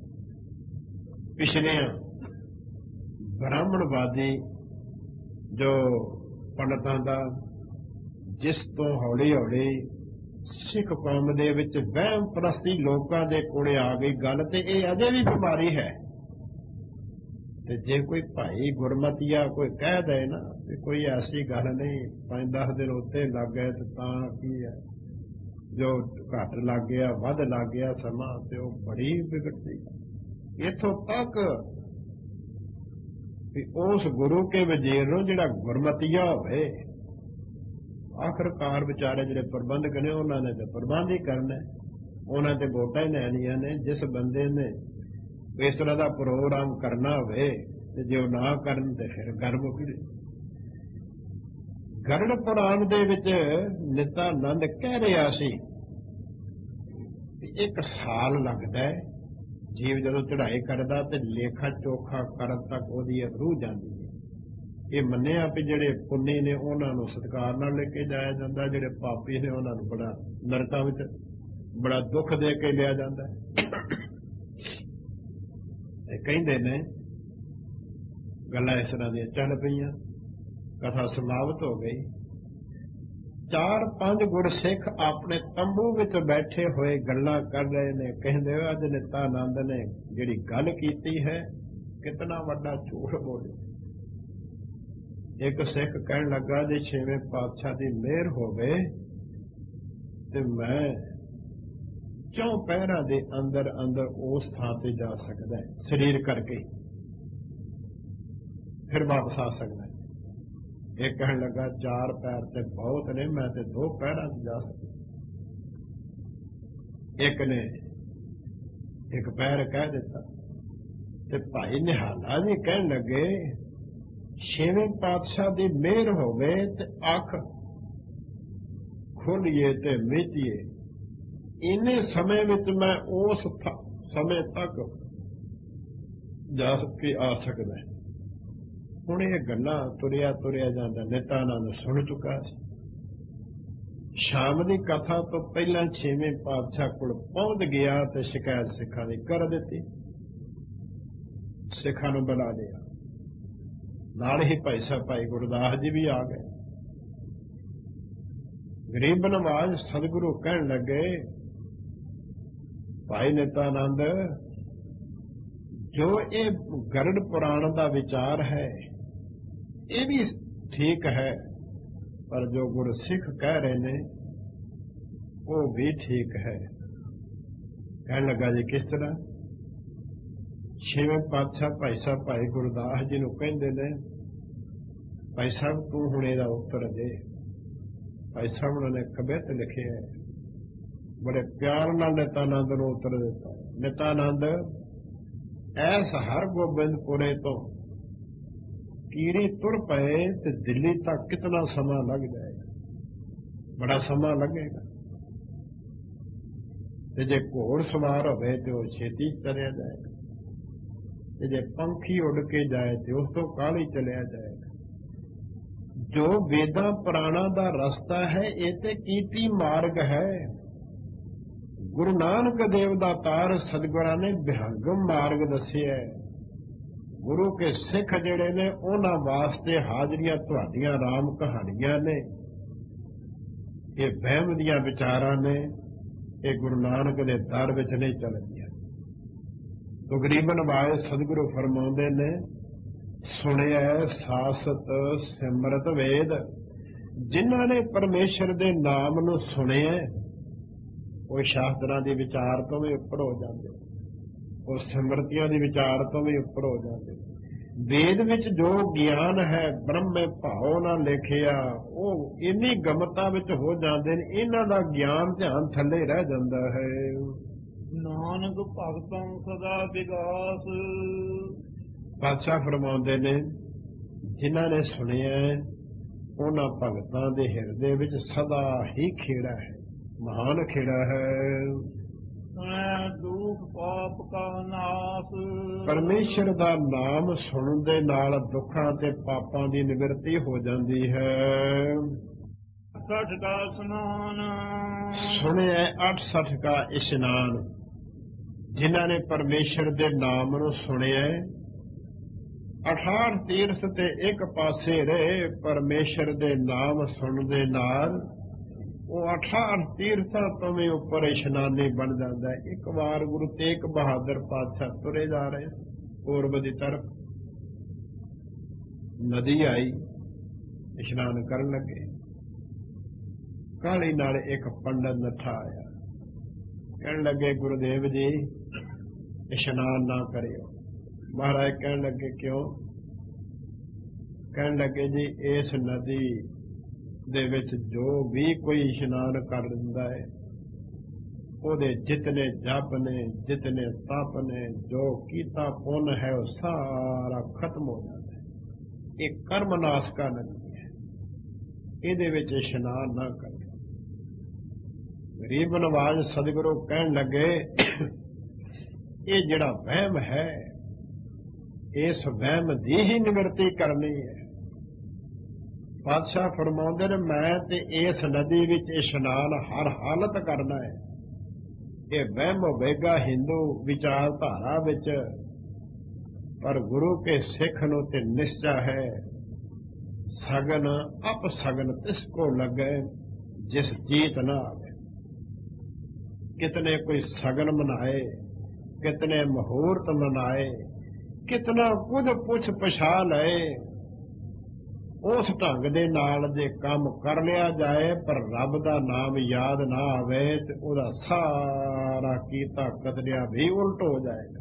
ਪਿਛਲਿਆਂ ਬ੍ਰਾਹਮਣਵਾਦੀ ਜੋ ਪੰਡਤਾਂ ਦਾ, ਜਿਸ ਤੋਂ ਹੌਲੀ ਹੌਲੀ ਸਿੱਖ ਕੌਮ ਦੇ ਵਿੱਚ ਵਹਿਮ ਪ੍ਰਸਤੀ ਲੋਕਾਂ ਦੇ ਕੋਲੇ ਆ ਗਈ ਗੱਲ। ਤੇ ਇਹ ਅਜੇ ਵੀ ਬਿਮਾਰੀ ਹੈ। ਤੇ ਜੇ ਕੋਈ ਭਾਈ ਗੁਰਮਤੀਆ ਕੋਈ ਕਹਿ ਦੇ ਨਾ ਵੀ ਕੋਈ ਐਸੀ ਗੱਲ ਨਹੀਂ, 5-10 ਦਿਨ ਉੱਤੇ ਲੱਗ ਗਏ ਤੇ ਤਾਂ ਕੀ ਹੈ, ਜੋ ਘੱਟ ਲੱਗ ਗਿਆ ਵੱਧ ਲੱਗ ਗਿਆ ਸਮਾਂ, ਤੇ ਉਹ ਬੜੀ ਵਿਗੜਦੀ। ਇੱਥੋਂ ਤੱਕ ਵੀ ਉਸ ਗੁਰੂ ਕੇ ਵਜ਼ੀਰ ਨੂੰ ਜਿਹੜਾ ਗੁਰਮਤੀਆ ਹੋਵੇ, ਆਖਰਕਾਰ ਵਿਚਾਰੇ ਜਿਹੜੇ ਪ੍ਰਬੰਧਕ ਨੇ ਉਹਨਾਂ ਨੇ ਤਾਂ ਪ੍ਰਬੰਧ ਹੀ ਕਰਨਾ, ਉਹਨਾਂ ਤੇ ਵੋਟਾਂ ਹੀ ਲੈਣੀਆਂ ਨੇ। ਜਿਸ ਬੰਦੇ ਨੇ ਇਸ ਤਰ੍ਹਾਂ ਦਾ ਪ੍ਰੋਗਰਾਮ ਕਰਨਾ ਹੋਵੇ ਤੇ ਜੇ ਉਹ ਨਾ ਕਰਨ ਤੇ ਫਿਰ ਗਰਭ ਉਗੜੇ। ਗਰੜ ਪੁਰਾਣ ਦੇ ਵਿੱਚ ਨਿਤਾਨੰਦ ਕਹਿ ਰਿਹਾ ਸੀ ਕਿ 1 ਸਾਲ ਲੱਗਦਾ ਹੈ ਜੀਵ ਜਦੋਂ ਚੜ੍ਹਾਈ ਕਰਦਾ ਤੇ ਲੇਖਾ ਚੋਖਾ ਕਰਨ ਤੱਕ ਉਹਦੀ ਰੂਹ ਜਾਂਦੀ ਹੈ। ਇਹ ਮੰਨਿਆ ਵੀ ਜਿਹੜੇ ਪੁੰਨੀ ਨੇ ਉਹਨਾਂ ਨੂੰ ਸਤਿਕਾਰ ਨਾਲ ਲੈ ਕੇ ਜਾਇਆ ਜਾਂਦਾ, ਜਿਹੜੇ ਪਾਪੀ ਨੇ ਉਹਨਾਂ ਨੂੰ ਬੜਾ ਨਰਕਾਂ ਵਿੱਚ ਬੜਾ ਦੁੱਖ ਦੇ ਕੇ ਲਿਆ ਜਾਂਦਾ। ਇਹ ਕਹਿੰਦੇ ਨੇ ਗੱਲਾਂ ਇਸ ਤਰ੍ਹਾਂ ਦੀਆਂ ਚੱਲ ਪਈਆਂ, ਕਥਾ ਸਮਾਪਤ ਹੋ ਗਈ। 4-5 ਗੁਰਸਿੱਖ ਆਪਣੇ ਤੰਬੂ ਵਿੱਚ ਬੈਠੇ ਹੋਏ ਗੱਲਾਂ ਕਰ ਰਹੇ ਨੇ। ਕਹਿੰਦੇ ਅੱਜ ਨਿਤਾਨੰਦ ਨੇ ਜਿਹੜੀ ਗੱਲ ਕੀਤੀ ਹੈ ਕਿਤਨਾ ਵੱਡਾ ਝੂਠ ਬੋਲੇ। ਇੱਕ ਸਿੱਖ ਕਹਿਣ ਲੱਗਾ ਜੇ 6ਵੇਂ ਪਾਤਸ਼ਾਹ ਦੀ ਮਿਹਰ ਹੋਵੇ ਤੇ ਮੈਂ 4 ਪਹਿਰਾਂ ਦੇ ਅੰਦਰ ਅੰਦਰ ਉਸ ਥਾਂ ਤੇ ਜਾ ਸਕਦਾ ਹੈ, ਸਰੀਰ ਕਰਕੇ ਫਿਰ ਵਾਪਸ ਆ ਸਕਦਾ ਹੈ। ਇਹ ਕਹਿਣ ਲੱਗਾ 4 ਪੈਰ ਤੇ ਬਹੁਤ ਨੇ, ਮੈਂ ਤੇ 2 ਪਹਿਰਾਂ ਤੇ ਜਾ ਸਕਦਾ। ਇੱਕ ਨੇ 1 ਪੈਰ ਕਹਿ ਦਿੱਤਾ ਤੇ ਭਾਈ ਨਿਹਾਲਾ ਜੀ ਕਹਿਣ ਲੱਗੇ 6ਵੇਂ ਪਾਤਸ਼ਾਹ ਦੀ ਮਿਹਰ ਹੋਵੇ ਤੇ ਅੱਖ ਖੋਲੀਏ ਤੇ ਮੀਚੀਏ, ਇੰਨੇ ਸਮੇਂ ਵਿੱਚ ਮੈਂ ਉਸ ਸਮੇਂ ਤੱਕ ਜਾ ਕੇ ਆ ਸਕਦਾ। ਹੁਣ ਇਹ ਗੱਲਾਂ ਤੁਰਿਆ ਤੁਰਿਆ ਜਾਂਦਾ ਨਿਤਾਨੰਦ ਸੁਣ ਚੁੱਕਾ ਸੀ। ਸ਼ਾਮ ਦੀ ਕਥਾ ਤੋਂ ਪਹਿਲਾਂ 6ਵੇਂ ਪਾਤਸ਼ਾਹ ਕੋਲ ਪਹੁੰਚ ਗਿਆ ਤੇ ਸ਼ਿਕਾਇਤ ਸਿੱਖਾਂ ਦੀ ਕਰ ਦਿੱਤੀ। ਸਿੱਖਾਂ ਨੂੰ ਬੁਲਾ ਲਿਆ, ਨਾਲ ਹੀ ਭਾਈ ਸਾਹਿਬ ਭਾਈ ਗੁਰਦਾਸ ਜੀ ਵੀ ਆ ਗਏ। ਗਰੀਬ ਨਵਾਜ਼ ਸਤਿਗੁਰੂ ਕਹਿਣ ਲੱਗੇ ਭਾਈ ਨਿਤਾਨੰਦ, ਜੋ ਇਹ ਗਰੜ ਪੁਰਾਣ ਦਾ ਵਿਚਾਰ ਹੈ ਇਹ ਵੀ ਠੀਕ ਹੈ, ਪਰ ਜੋ ਗੁਰਸਿੱਖ ਕਹਿ ਰਹੇ ਨੇ ਉਹ ਵੀ ਠੀਕ ਹੈ। ਕਹਿਣ ਲੱਗਾ ਜੀ ਕਿਸ ਤਰ੍ਹਾਂ? 6ਵੇਂ ਪਾਤਸ਼ਾਹ ਭਾਈ ਸਾਹਿਬ ਭਾਈ ਗੁਰਦਾਸ ਜੀ ਨੂੰ ਕਹਿੰਦੇ ਨੇ ਭਾਈ ਸਾਹਿਬ ਤੂੰ ਹੁਣ ਇਹਦਾ ਉੱਤਰ ਦੇ। ਭਾਈ ਸਾਹਿਬ ਨੇ ਕਵਿਤ ਲਿਖਿਆ ਹੈ, ਬੜੇ ਪਿਆਰ ਨਾਲ ਨਿਤਾਨੰਦ ਨੂੰ ਉੱਤਰ ਦਿੱਤਾ। ਨਿਤਾਨੰਦ, ਐਸ ਹਰਗੋਬਿੰਦਪੁਰੇ ਤੋਂ ਕੀੜੀ ਤੁਰ ਪਏ ਤੇ ਦਿੱਲੀ ਤੱਕ ਕਿਤਨਾ ਸਮਾਂ ਲੱਗ ਜਾਏਗਾ? ਬੜਾ ਸਮਾਂ ਲੱਗੇਗਾ। ਤੇ ਜੇ ਘੋੜ ਸਵਾਰ ਹੋਵੇ ਤੇ ਉਹ ਛੇਤੀ ਚਲਿਆ ਜਾਏਗਾ, ਤੇ ਜੇ ਪੰਖੀ ਉੱਡ ਕੇ ਜਾਏ ਤੇ ਉਸ ਤੋਂ ਕਾਹਲੀ ਚਲਿਆ ਜਾਏਗਾ। ਜੋ ਵੇਦਾਂ ਪੁਰਾਣਾਂ ਦਾ ਰਸਤਾ ਹੈ ਇਹ ਤੇ ਕੀਤੀ ਮਾਰਗ ਹੈ। ਗੁਰੂ ਨਾਨਕ ਦੇਵ ਦਾ ਤਾਰ ਸਤਿਗੁਰਾਂ ਨੇ ਵਿਹੰਗਮ ਮਾਰਗ ਦੱਸਿਆ। ਗੁਰੂ ਕੇ ਸਿੱਖ ਜਿਹੜੇ ਨੇ ਉਹਨਾਂ ਵਾਸਤੇ ਹਾਜ਼ਰੀਆਂ ਤੁਹਾਡੀਆਂ ਰਾਮ ਕਹਾਣੀਆਂ ਨੇ, ਇਹ ਵਹਿਮ ਦੀਆਂ ਵਿਚਾਰਾਂ ਨੇ, ਇਹ ਗੁਰੂ ਨਾਨਕ ਦੇ ਦਰ ਵਿੱਚ ਨਹੀਂ ਚੱਲਦੀਆਂ। ਤਕਰੀਬਨ ਵਾਇ ਸਤਿਗੁਰੂ ਫਰਮਾਉਂਦੇ ਨੇ ਸੁਣਿਆ ਸਾਸਤ ਸਿਮਰਤ ਵੇਦ, ਜਿਨ੍ਹਾਂ ਨੇ ਪਰਮੇਸ਼ਰ ਦੇ ਨਾਮ ਨੂੰ ਸੁਣਿਆ ਉਹ ਸ਼ਾਸਤਰਾਂ ਦੇ ਵਿਚਾਰ ਤੋਂ ਵੀ ਉੱਪਰ ਹੋ ਜਾਂਦੇ, ਉਹ ਸਿਮਰਤੀਆਂ ਦੇ ਵਿਚਾਰ ਤੋਂ ਵੀ ਉੱਪਰ ਹੋ ਜਾਂਦੇ। ਵੇਦ ਵਿੱਚ ਜੋ ਗਿਆਨ ਹੈ ਬ੍ਰਹਮੇ ਭਾਉ ਨਾਲ ਲਿਖਿਆ, ਉਹ ਇੰਨੀ ਗਮਤਾ ਵਿੱਚ ਹੋ ਜਾਂਦੇ ਨੇ, ਇਹਨਾਂ ਦਾ ਗਿਆਨ ਧਿਆਨ ਥੱਲੇ ਰਹਿ ਜਾਂਦਾ ਹੈ। ਨਾਨਕ ਭਗਤਾਂ ਸਦਾ ਵਿਗਾਸ, ਪਾਤਸ਼ਾਹ ਫਰਮਾਉਂਦੇ ਨੇ ਜਿਨ੍ਹਾਂ ਨੇ ਸੁਣਿਆ ਉਹਨਾਂ ਭਗਤਾਂ ਦੇ ਹਿਰਦੇ ਵਿੱਚ ਸਦਾ ਹੀ ਖੇੜਾ ਹੈ, ਮਹਾਨ ਖੇੜਾ ਹੈ। ਸੁਣੈ ਦੁਖ ਪਾਪ ਕਾ ਨਾਸ। ਪਰਮੇਸ਼ਰ ਦਾ ਨਾਮ ਸੁਣਨ ਦੇ ਨਾਲ ਦੁੱਖਾਂ ਤੇ ਪਾਪਾਂ ਦੀ ਨਿਵਰਤੀ ਹੋ ਜਾਂਦੀ ਹੈ। 68 ਕਾ ਸਨਾਨ ਸੁਣਿਆ 68 ਕਾ ਇਸ਼ਨਾਨ। ਜਿਨ੍ਹਾਂ ਨੇ ਪਰਮੇਸ਼ਰ ਦੇ ਨਾਮ ਨੂੰ ਸੁਣਿਆ 68 ਤੀਰਥ ਤੇ ਇੱਕ ਪਾਸੇ ਰਹੇ। ਪਰਮੇਸ਼ਰ ਦੇ ਨਾਮ ਸੁਣਨ ਦੇ ਨਾਲ ਉਹ 68 ਤੀਰਥਾਂ ਤੋਂ ਵੀ ਉੱਪਰ ਇਸ਼ਨਾਨੀ ਬਣ ਜਾਂਦਾ ਹੈ। ਇੱਕ ਵਾਰ ਗੁਰੂ ਤੇਗ ਬਹਾਦਰ ਪਾਤਸ਼ਾਹ ਤੁਰੇ ਜਾ ਰਹੇ ਪੂਰਬ ਦੀ ਤਰਫ, ਨਦੀ ਆਈ, ਇਸ਼ਨਾਨ ਕਰਨ ਲੱਗੇ। ਕਾਹਲੀ ਨਾਲ ਇੱਕ ਪੰਡਤ ਨੱਠਾ ਆਇਆ, ਕਹਿਣ ਲੱਗੇ ਗੁਰੂਦੇਵ ਜੀ ਇਸ਼ਨਾਨ ਨਾ ਕਰਿਓ। ਮਹਾਰਾਜ ਕਹਿਣ ਲੱਗੇ ਕਿਉਂ? ਕਹਿਣ ਲੱਗੇ ਜੀ ਇਸ ਨਦੀ ਦੇ ਵਿੱਚ ਜੋ ਵੀ ਕੋਈ ਇਸ਼ਨਾਨ ਕਰ ਦਿੰਦਾ ਹੈ ਉਹਦੇ ਜਿਤਨੇ ਜਪ ਨੇ, ਜਿਤਨੇ ਤਪ ਨੇ, ਜੋ ਕੀਤਾ ਪੁੰਨ ਹੈ ਉਹ ਸਾਰਾ ਖਤਮ ਹੋ ਜਾਂਦਾ ਹੈ। ਇਹ ਕਰਮ ਨਾਸ਼ਕਾ ਨਦੀ ਹੈ, ਇਹਦੇ ਵਿੱਚ ਇਸ਼ਨਾਨ ਨਾ ਕਰੋ। ਗਰੀਬ ਨਵਾਜ਼ ਸਤਿਗੁਰੂ ਕਹਿਣ ਲੱਗੇ ਇਹ ਜਿਹੜਾ ਵਹਿਮ ਹੈ ਇਸ ਵਹਿਮ ਦੀ ਹੀ ਨਿਵਰਤੀ ਕਰਨੀ ਹੈ। ਪਾਤਸ਼ਾਹ ਫਰਮਾਉਂਦੇ ਨੇ ਮੈਂ ਤੇ ਇਸ ਨਦੀ ਵਿੱਚ ਇਸ਼ਨਾਨ ਹਰ ਹਾਲਤ ਕਰਨਾ ਹੈ। ਇਹ ਵਹਿਮ ਹੋਵੇਗਾ ਹਿੰਦੂ ਵਿਚਾਰਧਾਰਾ ਵਿੱਚ, ਪਰ ਗੁਰੂ ਕੇ ਸਿੱਖ ਨੂੰ ਤੇ ਨਿਸ਼ਚਾ ਹੈ ਸਗਨ ਅਪ ਸਗਨ ਤਿਸ ਕੋ ਲੱਗੇ ਜਿਸ ਜੀਤ ਨਾ ਆਵੇ। ਕਿਤਨੇ ਕੋਈ ਸਗਨ ਮਨਾਏ, ਕਿਤਨੇ ਮੁਹੂਰਤ ਮਨਾਏ, ਕਿਤਨਾ ਕੁਝ ਪੁੱਛ ਪਛਾ ਲਏ, ਉਸ ਢੰਗ ਦੇ ਨਾਲ ਜੇ ਕੰਮ ਕਰ ਲਿਆ ਜਾਏ ਪਰ ਰੱਬ ਦਾ ਨਾਮ ਯਾਦ ਨਾ ਆਵੇ ਤੇ ਉਹਦਾ ਸਾਰਾ ਕੀਤਾ ਕਤਲਿਆ ਵੀ ਉਲਟ ਹੋ ਜਾਏਗਾ,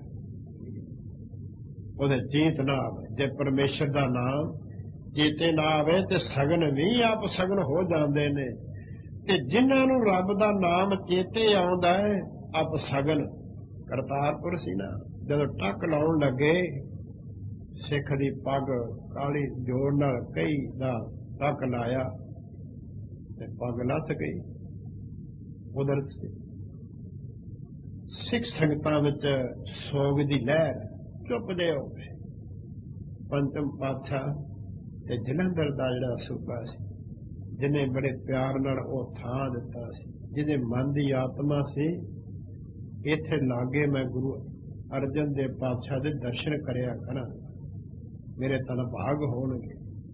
ਉਹਦੇ ਜੀਤ ਨਾ ਆਵੇ। ਜੇ ਪਰਮੇਸ਼ਰ ਦਾ ਨਾਮ ਜੀਤੇ ਨਾ ਆਵੇ ਤੇ ਸਗਨ ਵੀ ਆਪ ਸਗਨ ਹੋ ਜਾਂਦੇ ਨੇ। ਤੇ ਜਿਨ੍ਹਾਂ ਨੂੰ ਰੱਬ ਦਾ ਨਾਮ ਚੇਤੇ ਆਉਂਦਾ ਹੈ ਆਪ ਸਗਨ। ਕਰਤਾਰਪੁਰ ਸੀ ਨਾ, ਜਦੋਂ ਟੱਕ ਲਾਉਣ ਲੱਗੇ ਸਿੱਖ ਦੀ ਪੱਗ ਕਾਲੀ ਜੋੜ ਨਾਲ ਕਈ ਦਾ ਟੱਕ ਲਾਇਆ ਤੇ ਪੱਗ ਲੱਥ ਗਈ। ਕੁਦਰਤ ਸੀ। ਸਿੱਖ ਸੰਗਤਾਂ ਵਿੱਚ ਸੋਗ ਦੀ ਲਹਿਰ, ਚੁੱਪਦੇ ਹੋ ਗਏ। ਪੰਚਮ ਪਾਤਸ਼ਾਹ ਤੇ ਜਲੰਧਰ ਦਾ ਜਿਹੜਾ ਸੂਬਾ ਸੀ, ਜਿਹਨੇ ਬੜੇ ਪਿਆਰ ਨਾਲ ਉਹ ਥਾਂ ਦਿੱਤਾ ਸੀ, ਜਿਹਦੇ ਮਨ ਦੀ ਆਤਮਾ ਸੀ ਇੱਥੇ ਲਾਗੇ ਮੈਂ ਗੁਰੂ ਅਰਜਨ ਦੇਵ ਪਾਤਸ਼ਾਹ ਦੇ ਦਰਸ਼ਨ ਕਰਿਆ ਕਰਾਂ, ਮੇਰੇ ਤਨ ਭਾਗ ਹੋਣਗੇ।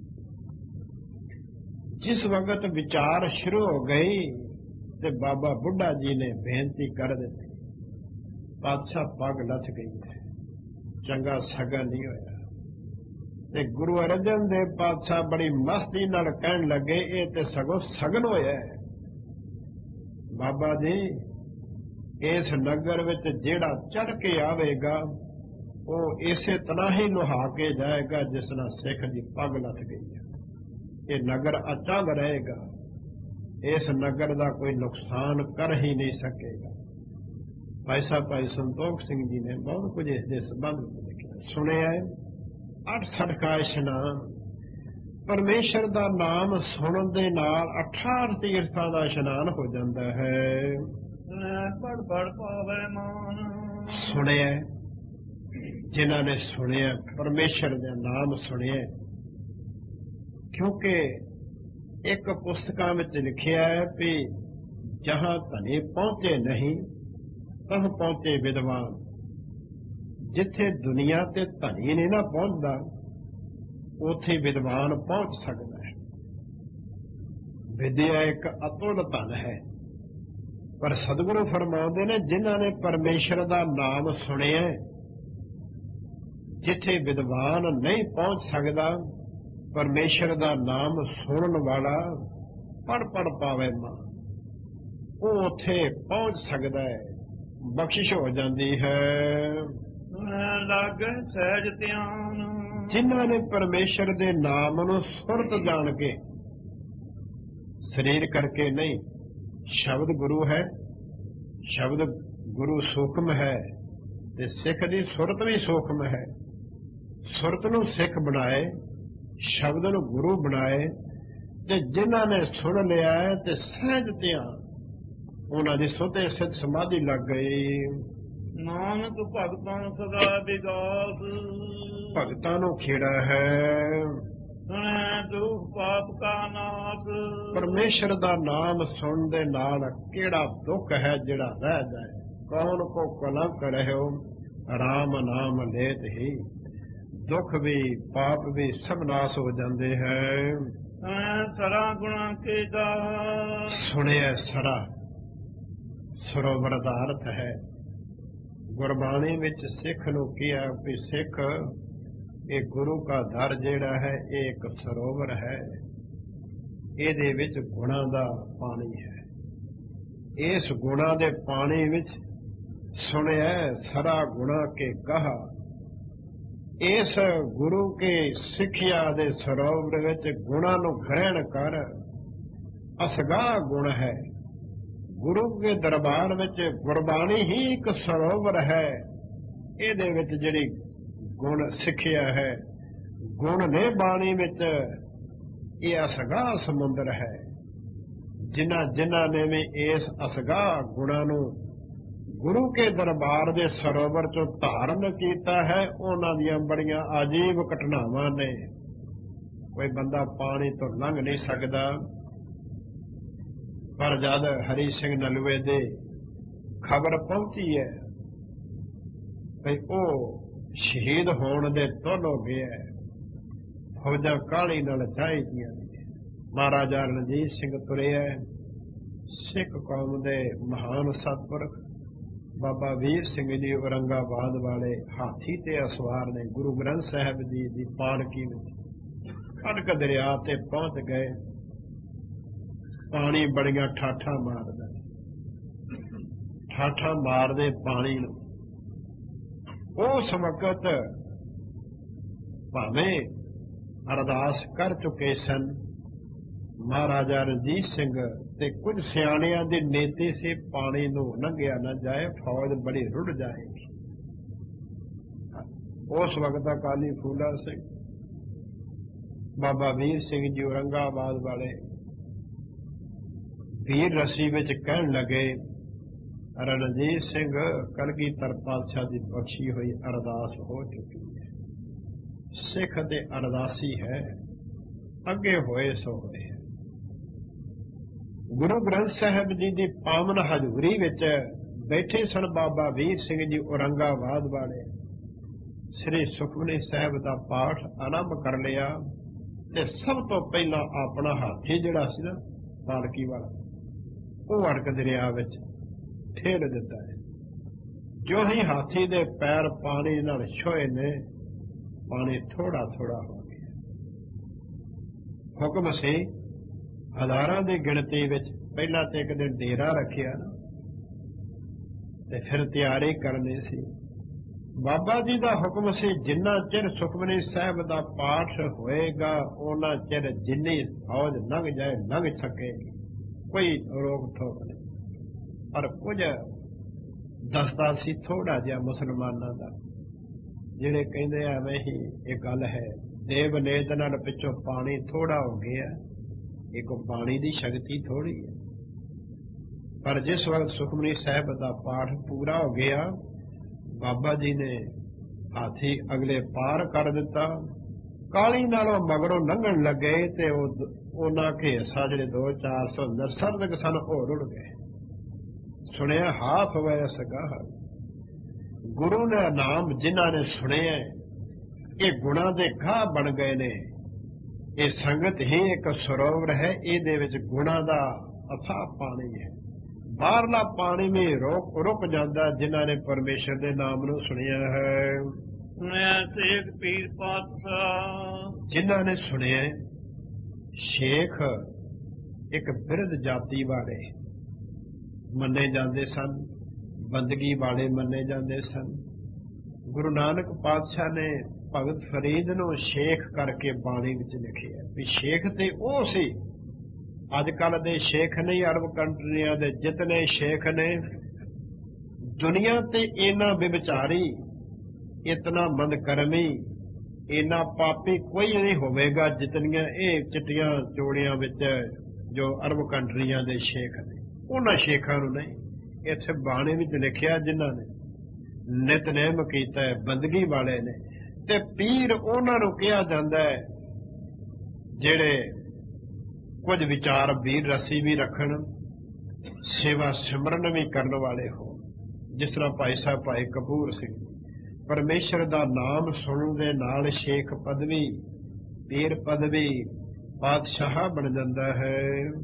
ਜਿਸ ਵਕਤ ਵਿਚਾਰ ਸ਼ੁਰੂ ਹੋ ਗਈ ਤੇ ਬਾਬਾ ਬੁੱਢਾ ਜੀ ਨੇ ਬੇਨਤੀ ਕਰ ਦਿੱਤੀ, ਪਾਤਸ਼ਾਹ ਪੱਗ ਲੱਥ ਗਈ ਹੈ, ਚੰਗਾ ਸਗਨ ਨਹੀਂ ਹੋਇਆ। ਤੇ ਗੁਰੂ ਅਰਜਨ ਦੇਵ ਪਾਤਸ਼ਾਹ ਬੜੀ ਮਸਤੀ ਨਾਲ ਕਹਿਣ ਲੱਗੇ ਇਹ ਤੇ ਸਗੋਂ ਸਗਨ ਹੋਇਆ ਹੈ। ਬਾਬਾ ਜੀ ਇਸ ਨਗਰ ਵਿੱਚ ਜਿਹੜਾ ਚੜ ਕੇ ਆਵੇਗਾ ਉਹ ਇਸੇ ਤਰ੍ਹਾਂ ਹੀ ਲੁਹਾ ਕੇ ਜਾਏਗਾ ਜਿਸ ਨਾਲ ਸਿੱਖ ਦੀ ਪੱਗ ਲੱਥ ਗਈ ਹੈ। ਇਹ ਨਗਰ ਅਚਲ ਰਹੇਗਾ, ਇਸ ਨਗਰ ਦਾ ਕੋਈ ਨੁਕਸਾਨ ਕਰ ਹੀ ਨਹੀਂ ਸਕੇਗਾ। ਭਾਈ ਸਾਹਿਬ ਭਾਈ ਸੰਤੋਖ ਸਿੰਘ ਜੀ ਨੇ ਬਹੁਤ ਕੁਝ ਇਸ ਦੇ ਸੰਬੰਧ ਵਿੱਚ ਲਿਖਿਆ। ਸੁਣਿਆ 68 ਕਾ ਇਸ਼ਨਾਨ। ਪਰਮੇਸ਼ਰ ਦਾ ਨਾਮ ਸੁਣਨ ਦੇ ਨਾਲ 68 ਤੀਰਥਾਂ ਦਾ ਇਸ਼ਨਾਨ ਹੋ ਜਾਂਦਾ ਹੈ। ਪੜ ਪੜ ਪਾਵੇ ਮਾਨ। ਸੁਣਿਆ ਜਿਨ੍ਹਾਂ ਨੇ ਸੁਣਿਆ ਪਰਮੇਸ਼ਰ ਦਾ ਨਾਮ ਸੁਣਿਆ, ਕਿਉਂਕਿ ਇੱਕ ਪੁਸਤਕਾਂ ਵਿੱਚ ਲਿਖਿਆ ਹੈ ਕਿ ਜਹਾਂ ਧਨੀ ਪਹੁੰਚੇ ਨਹੀਂ ਤਹ ਪਹੁੰਚੇ ਵਿਦਵਾਨ। ਜਿੱਥੇ ਦੁਨੀਆ ਤੇ ਧਨੀ ਨਹੀਂ ਨਾ ਪਹੁੰਚਦਾ ਉੱਥੇ ਵਿਦਵਾਨ ਪਹੁੰਚ ਸਕਦਾ ਹੈ। ਵਿਦਿਆ ਇੱਕ ਅਤੁੱਲ ਧਨ ਹੈ, ਪਰ ਸਤਿਗੁਰੂ ਫਰਮਾਉਂਦੇ ਨੇ ਜਿਨ੍ਹਾਂ ਨੇ ਪਰਮੇਸ਼ਰ ਦਾ ਨਾਮ ਸੁਣਿਆ, ਜਿੱਥੇ ਵਿਦਵਾਨ ਨਹੀਂ ਪਹੁੰਚ ਸਕਦਾ, ਪਰਮੇਸ਼ਰ ਦਾ ਨਾਮ ਸੁਣਨ ਵਾਲਾ ਪੜ ਪੜ ਪਾਵੇ ਮਾਂ, ਉਹ ਉੱਥੇ ਪਹੁੰਚ ਸਕਦਾ ਹੈ, ਬਖਸ਼ਿਸ਼ ਹੋ ਜਾਂਦੀ ਹੈ। ਲਾਗੇ ਸਹਿਜ ਧਿਆਨ। ਜਿਨ੍ਹਾਂ ਨੇ ਪਰਮੇਸ਼ਰ ਦੇ ਨਾਮ ਨੂੰ ਸੁਰਤ ਜਾਣ ਕੇ, ਸਰੀਰ ਕਰਕੇ ਨਹੀਂ, ਸ਼ਬਦ ਗੁਰੂ ਹੈ, ਸ਼ਬਦ ਗੁਰੂ ਸੂਖਮ ਹੈ ਤੇ ਸਿੱਖ ਦੀ ਸੁਰਤ ਵੀ ਸੂਖਮ ਹੈ। ਸੁਰਤ ਨੂੰ ਸਿੱਖ ਬਣਾਏ, ਸ਼ਬਦ ਨੂੰ ਗੁਰੂ ਬਣਾਏ, ਤੇ ਜਿਨ੍ਹਾਂ ਨੇ ਸੁਣ ਲਿਆ ਹੈ ਤੇ ਸਹਿਜ ਧਿਆਨ, ਉਹਨਾਂ ਦੀ ਸੁਤੇ ਸਿੱਧ ਸਮਾਧੀ ਲੱਗ ਗਈ। ਨਾਨਕ ਭਗਤਾਂ ਸਦਾ ਵਿਗਾਸ, ਭਗਤਾਂ ਨੂੰ ਖੇੜਾ ਹੈ। ਸੁਣੈ ਦੁਖ ਪਾਪ ਕਾ ਨਾਸ, ਪਰਮੇਸ਼ਰ ਦਾ ਨਾਮ ਸੁਣਨ ਦੇ ਨਾਲ ਕਿਹੜਾ ਦੁੱਖ ਹੈ ਜਿਹੜਾ ਰਹਿ ਜਾਏ। ਕੌਣ ਕੋ ਕਲੰਕ ਰਹਿਓ ਰਾਮ ਨਾਮ ਲੇਤ ਹੀ। ਦੁੱਖ ਵੀ ਪਾਪ ਵੀ ਸਭ ਨਾਸ ਹੋ ਜਾਂਦੇ ਹੈ। ਸੁਣੈ ਸਰਾ ਗੁਣਾ ਕੇ ਦਾ, ਸੁਣਿਆ ਸਰਾ ਸਰੋਵਰ ਦਾ ਅਰਥ ਹੈ। ਗੁਰਬਾਣੀ ਵਿੱਚ ਸਿੱਖ ਨੂੰ ਕਿਹਾ ਵੀ ਸਿੱਖ ਇਹ ਗੁਰੂ ਕਾ ਦਰ ਜਿਹੜਾ ਹੈ ਇਹ ਇੱਕ ਸਰੋਵਰ ਹੈ। ਇਹਦੇ ਵਿੱਚ ਗੁਣਾਂ ਦਾ ਪਾਣੀ ਹੈ। ਇਸ ਗੁਣਾਂ ਦੇ ਪਾਣੀ ਵਿੱਚ ਸੁਣਿਆ ਸਰਾ ਗੁਣਾ ਕੇ ਕਹਾ। ਇਸ ਗੁਰੂ ਕੇ ਸਿੱਖਿਆ ਦੇ ਸਰੋਵਰ ਵਿੱਚ ਗੁਣਾਂ ਨੂੰ ਗ੍ਰਹਿਣ ਕਰ। ਅਸਗਾ ਗੁਣ ਹੈ। ਗੁਰੂ ਕੇ ਦਰਬਾਰ ਵਿੱਚ ਗੁਰਬਾਣੀ ਹੀ ਇੱਕ ਸਰੋਵਰ ਹੈ। ਇਹਦੇ ਵਿੱਚ ਜਿਹੜੀ ਗੁਣ ਸਿੱਖਿਆ ਹੈ, ਗੁਣ ਨੇ ਬਾਣੀ ਵਿੱਚ, ਇਹ ਅਸਗਾ ਸਮੁੰਦਰ ਹੈ। ਜਿਨ੍ਹਾਂ ਨੇ ਵੀ ਇਸ ਅਸਗਾ ਗੁਣਾਂ ਨੂੰ ਗੁਰੂ ਕੇ ਦਰਬਾਰ ਦੇ ਸਰੋਵਰ ਚੋਂ ਧਾਰਨ ਕੀਤਾ ਹੈ, ਉਹਨਾਂ ਦੀਆਂ ਬੜੀਆਂ ਅਜੀਬ ਘਟਨਾਵਾਂ ਨੇ। ਕੋਈ ਬੰਦਾ ਪਾਣੀ ਤੋਂ ਲੰਘ ਨਹੀਂ ਸਕਦਾ, ਪਰ ਜਦ ਹਰੀ ਸਿੰਘ ਨਲੂਏ ਦੇ ਖਬਰ ਪਹੁੰਚੀ ਹੈ ਵੀ ਉਹ ਸ਼ਹੀਦ ਹੋਣ ਦੇ ਤੁਲ ਹੋ ਗਿਆ, ਫੌਜਾਂ ਕਾਹਲੀ ਨਾਲ ਚਾਹੀਦੀਆਂ ਨੇ। ਮਹਾਰਾਜਾ ਰਣਜੀਤ ਸਿੰਘ ਤੁਰਿਆ, ਸਿੱਖ ਕੌਮ ਦੇ ਮਹਾਨ ਸਤਿਪੁਰਖ ਬਾਬਾ ਵੀਰ ਸਿੰਘ ਜੀ ਔਰੰਗਾਬਾਦ ਵਾਲੇ ਹਾਥੀ ਤੇ ਅਸਵਾਰ ਨੇ ਗੁਰੂ ਗ੍ਰੰਥ ਸਾਹਿਬ ਜੀ ਦੀ ਪਾਲਕੀ ਵਿੱਚ ਅਣਕ ਦਰਿਆ ਤੇ ਪਹੁੰਚ ਗਏ। ਪਾਣੀ ਬੜੀਆਂ ਠਾਠਾਂ ਮਾਰਦਾ, ਠਾਠਾਂ ਮਾਰਦੇ ਪਾਣੀ ਨੂੰ। ਉਸ ਵਕਤ ਭਾਵੇਂ ਅਰਦਾਸ ਕਰ ਚੁੱਕੇ ਸਨ ਮਹਾਰਾਜਾ ਰਣਜੀਤ ਸਿੰਘ ਤੇ ਕੁਝ ਸਿਆਣਿਆਂ ਦੇ ਨੇਤੇ ਸੇ ਪਾਣੀ ਨੂੰ ਲੰਘਿਆ ਨਾ ਜਾਏ, ਫੌਜ ਬੜੀ ਰੁੜ ਜਾਏਗੀ। ਉਸ ਵਕਤ ਅਕਾਲੀ ਫੂਲਾ ਸਿੰਘ ਬਾਬਾ ਵੀਰ ਸਿੰਘ ਜੀ ਔਰੰਗਾਬਾਦ ਵਾਲੇ ਵੀਰ ਰਸੀ ਵਿੱਚ ਕਹਿਣ ਲੱਗੇ, ਰਣਜੀਤ ਸਿੰਘ ਕਲਗੀਧਰ ਪਾਤਸ਼ਾਹ ਦੀ ਬਖਸ਼ੀ ਹੋਈ ਅਰਦਾਸ ਹੋ ਚੁੱਕੀ ਹੈ। ਸਿੱਖ ਦੇ ਅਰਦਾਸੀ ਹੈ, ਅੱਗੇ ਹੋਏ ਸੋ ਹੋਏ। ਗੁਰੂ ਗ੍ਰੰਥ ਸਾਹਿਬ ਜੀ ਦੀ ਪਾਵਨ ਹਜ਼ੂਰੀ ਵਿੱਚ ਬੈਠੇ ਸਨ ਬਾਬਾ ਵੀਰ ਸਿੰਘ ਜੀ ਔਰੰਗਾਬਾਦ ਵਾਲੇ। ਸ੍ਰੀ ਸੁਖਮਨੀ ਸਾਹਿਬ ਦਾ ਪਾਠ ਆਰੰਭ ਕਰ ਲਿਆ ਤੇ ਸਭ ਤੋਂ ਪਹਿਲਾਂ ਆਪਣਾ ਹਾਥੀ ਜਿਹੜਾ ਸੀ ਨਾ ਪਾਲਕੀ ਵਾਲਾ, ਉਹ ਅੜਕ ਦਰਿਆ ਵਿੱਚ ਠੇਲ ਦਿੱਤਾ ਹੈ। ਜੋ ਹੀ ਹਾਥੀ ਦੇ ਪੈਰ ਪਾਣੀ ਨਾਲ ਛੋਏ ਨੇ, ਪਾਣੀ ਥੋੜਾ ਥੋੜਾ ਹੋ ਗਿਆ। ਹੁਕਮ ਸੀ ਹਜ਼ਾਰਾਂ ਦੀ ਗਿਣਤੀ ਵਿੱਚ ਪਹਿਲਾਂ ਤੇ ਇੱਕ ਦਿਨ ਡੇਰਾ ਰੱਖਿਆ ਨਾ, ਤੇ ਫਿਰ ਤਿਆਰੀ ਕਰਨੀ ਸੀ। ਬਾਬਾ ਜੀ ਦਾ ਹੁਕਮ ਸੀ ਜਿੰਨਾ ਚਿਰ ਸੁਖਮਨੀ ਸਾਹਿਬ ਦਾ ਪਾਠ ਹੋਏਗਾ ਉਹਨਾਂ ਚਿਰ ਜਿੰਨੀ ਫੌਜ ਲੰਘ ਜਾਏ ਲੰਘ ਸਕੇਗੀ, ਕੋਈ ਰੋਕ ਠੋਕ ਨਹੀਂ। ਪਰ ਕੁਝ ਦਸਤਾ ਸੀ ਥੋੜਾ ਜਿਹਾ ਮੁਸਲਮਾਨਾਂ ਦਾ, ਜਿਹੜੇ ਕਹਿੰਦੇ ਐਵੇਂ ਹੀ ਇਹ ਗੱਲ ਹੈ, ਦੇਵ ਨੇਤ ਨਾਲ ਪਿੱਛੋਂ ਪਾਣੀ ਥੋੜਾ ਹੋ ਗਿਆ, ਇਹ ਕੋਈ ਪਾਣੀ ਦੀ ਸ਼ਕਤੀ ਥੋੜੀ ਹੈ। ਪਰ ਜਿਸ ਵਕਤ ਸੁਖਮਨੀ ਸਾਹਿਬ ਦਾ ਪਾਠ ਪੂਰਾ ਹੋ ਗਿਆ, ਬਾਬਾ ਜੀ ਨੇ ਹਾਥੀ ਅਗਲੇ ਪਾਰ ਕਰ ਦਿੱਤਾ। ਕਾਲੀ ਨਾਲੋਂ ਮਗਰੋਂ ਲੰਘਣ ਲੱਗੇ ਤੇ ਉਹਨਾਂ ਘੇਸਾ ਜਿਹੜੇ 200-400 ਨਰਸਰਦਕ ਸਨ ਉਹ ਰੁੜ ਗਏ। ਸੁਣਿਆ ਹਾਥ ਹੋਇਆ ਸਗਾ। ਗੁਰੂ ਨੇ ਨਾਮ ਜਿਨ੍ਹਾਂ ਨੇ ਸੁਣਿਆ ਇਹ ਗੁਣਾਂ ਦੇ ਘਾਹ ਬਣ ਗਏ ਨੇ। ਇਹ ਸੰਗਤ ਹੀ ਇੱਕ ਸਰੋਵਰ ਹੈ, ਇਹਦੇ ਵਿੱਚ ਗੁਣਾਂ ਦਾ ਅਥਾਹ ਪਾਣੀ ਹੈ। ਬਾਹਰਲਾ ਪਾਣੀ ਵੀ ਰੁਕ ਜਾਂਦਾ ਜਿਨ੍ਹਾਂ ਨੇ ਪਰਮੇਸ਼ਰ ਦੇ ਨਾਮ ਨੂੰ ਸੁਣਿਆ ਹੈ। ਸੁਣਿਆ ਸੇਖ ਪੀਰ ਪਾਤਸ਼ਾਹ, ਜਿਨ੍ਹਾਂ ਨੇ ਸੁਣਿਆ ਸ਼ੇਖ ਇੱਕ ਬਿਰਧ ਜਾਤੀ ਵਾਲੇ ਮੰਨੇ ਜਾਂਦੇ ਸਨ, ਬੰਦਗੀ ਵਾਲੇ ਮੰਨੇ ਜਾਂਦੇ ਸਨ। ਗੁਰੂ ਨਾਨਕ ਪਾਤਸ਼ਾਹ ਨੇ ਭਗਤ ਫਰੀਦ ਨੂੰ ਸ਼ੇਖ ਕਰਕੇ ਬਾਣੀ ਵਿੱਚ ਲਿਖਿਆ ਵੀ ਸ਼ੇਖ ਤੇ ਉਹ ਸੀ। ਅੱਜ ਕੱਲ ਦੇ ਸ਼ੇਖ ਨਹੀਂ, ਅਰਬ ਕੰਟਰੀਆਂ ਦੇ ਜਿਤਨੇ ਸ਼ੇਖ ਨੇ ਦੁਨੀਆ ਤੇ ਇਹਨਾਂ ਵਿਚਾਰੀ, ਇਤਨਾ ਮੰਦਕਰਮੀ, ਇੰਨਾ ਪਾਪੀ ਕੋਈ ਨਹੀਂ ਹੋਵੇਗਾ ਜਿਤਨੀਆਂ ਇਹ ਚਿੱਟੀਆਂ ਚੋੜੀਆਂ ਵਿੱਚ ਜੋ ਅਰਬ ਕੰਟਰੀਆਂ ਦੇ ਸ਼ੇਖ ਨੇ। ਉਹਨਾਂ ਸ਼ੇਖਾਂ ਨੂੰ ਨਹੀਂ। ਇੱਥੇ ਬਾਣੀ ਵਿੱਚ ਲਿਖਿਆ ਜਿਨ੍ਹਾਂ ਨੇ ਨਿਤਨੇਮ ਕੀਤਾ ਹੈ, ਬੰਦਗੀ ਵਾਲੇ ਨੇ। ਤੇ ਪੀਰ ਉਹਨਾਂ ਨੂੰ ਕਿਹਾ ਜਾਂਦਾ ਹੈ ਜਿਹੜੇ ਕੁਝ ਵਿਚਾਰ ਵੀਰ ਰਸੀ ਵੀ ਰੱਖਣ, ਸੇਵਾ ਸਿਮਰਨ ਵੀ ਕਰਨ ਵਾਲੇ ਹੋ। ਜਿਸ ਤਰ੍ਹਾਂ ਭਾਈ ਸਾਹਿਬ ਭਾਈ ਕਪੂਰ ਸਿੰਘ ਪਰਮੇਸ਼ਰ ਦਾ ਨਾਮ ਸੁਣਨ ਦੇ ਨਾਲ ਸ਼ੇਖ ਪਦਵੀ, ਪੀਰ ਪਦਵੀ, ਪਾਤਸ਼ਾਹ ਬਣ ਜਾਂਦਾ ਹੈ।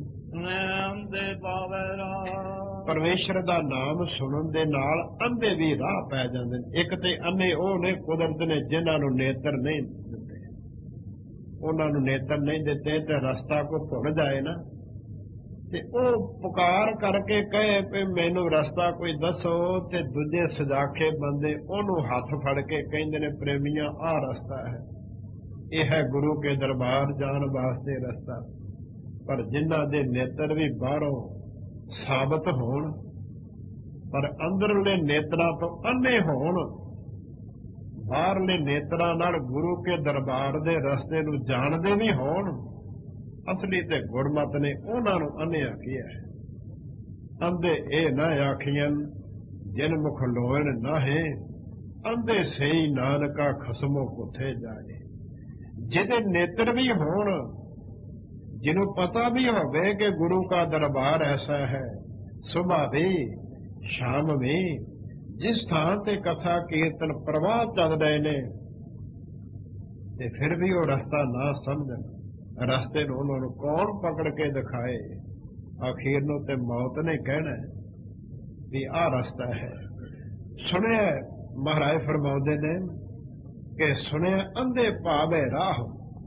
ਪਰਮੇਸ਼ਰ ਦਾ ਨਾਮ ਸੁਣਨ ਦੇ ਨਾਲ ਅੰਧੇ ਵੀ ਰਾਹ ਪੈ ਜਾਂਦੇ ਨੇ। ਇੱਕ ਤੇ ਅੰਨੇ ਉਹ ਨੇ ਕੁਦਰਤ ਨੇ ਜਿਨ੍ਹਾਂ ਨੂੰ ਨੇਤਰ ਨਹੀਂ ਦਿੱਤੇ, ਉਹਨਾਂ ਨੂੰ ਨੇਤਰ ਨਹੀਂ ਦਿੱਤੇ ਤੇ ਰਸਤਾ ਕੋ ਭੁੱਲ ਜਾਏ ਨਾ, ਤੇ ਉਹ ਪੁਕਾਰ ਕਰਕੇ ਕਹੇ ਵੀ ਮੈਨੂੰ ਰਸਤਾ ਕੋਈ ਦੱਸੋ, ਤੇ ਦੂਜੇ ਸਜਾਖੇ ਬੰਦੇ ਉਹਨੂੰ ਹੱਥ ਫੜ ਕੇ ਕਹਿੰਦੇ ਨੇ ਪ੍ਰੇਮੀਆਂ ਆਹ ਰਸਤਾ ਹੈ, ਇਹ ਹੈ ਗੁਰੂ ਕੇ ਦਰਬਾਰ ਜਾਣ ਵਾਸਤੇ ਰਸਤਾ। ਪਰ ਜਿਨ੍ਹਾਂ ਦੇ ਨੇਤਰ ਵੀ ਬਾਹਰੋਂ ਸਾਬਤ ਹੋਣ ਪਰ ਅੰਦਰਲੇ ਨੇਤਰਾਂ ਤੋਂ ਅੰਨੇ ਹੋਣ, ਬਾਹਰਲੇ ਨੇਤਰਾਂ ਨਾਲ ਗੁਰੂ ਕੇ ਦਰਬਾਰ ਦੇ ਰਸਤੇ ਨੂੰ ਜਾਣਦੇ ਵੀ ਹੋਣ, ਅਸਲੀ ਤੇ ਗੁਰਮਤ ਨੇ ਉਹਨਾਂ ਨੂੰ ਅੰਨਿਆ ਕੀਆ ਹੈ। ਅੰਧੇ ਇਹ ਨਾ ਆਖੀਆਂ ਜਿਨ ਮੁਖ ਲੋਇਣ ਨਾਹੇ, ਅੰਧੇ ਸਹੀ ਨਾਨਕਾ ਖਸਮੋ ਕੁੱਥੇ ਜਾਏ। ਜਿਹਦੇ ਨੇਤਰ ਵੀ ਹੋਣ, ਜਿਹਨੂੰ ਪਤਾ ਵੀ ਹੋਵੇ ਕਿ ਗੁਰੂ का दरबार ऐसा है, सुबह भी शाम भी जिस ਥਾਂ ਤੇ ਕਥਾ ਕੀਰਤਨ ਪ੍ਰਵਾਹ ਚੱਲ ਰਹੇ ਨੇ, ਤੇ ਫਿਰ ਵੀ ਉਹ ਰਸਤਾ ਨਾ ਸਮਝਣ, ਰਸਤੇ ਨੂੰ ਉਹਨਾਂ ਨੂੰ ਕੌਣ ਪਕੜ ਕੇ ਦਿਖਾਏ। ਆਖੀਰ ਨੂੰ ਤੇ ਮੌਤ ਨੇ ਕਹਿਣਾ ਵੀ ਆਹ ਰਸਤਾ ਹੈ। ਸੁਣਿਆ ਮਹਾਰਾਜ ਫਰਮਾਉਂਦੇ ਨੇ ਕਿ ਸੁਣਿਆ ਅੰਧੇ ਭਾਵੇ ਰਾਹ,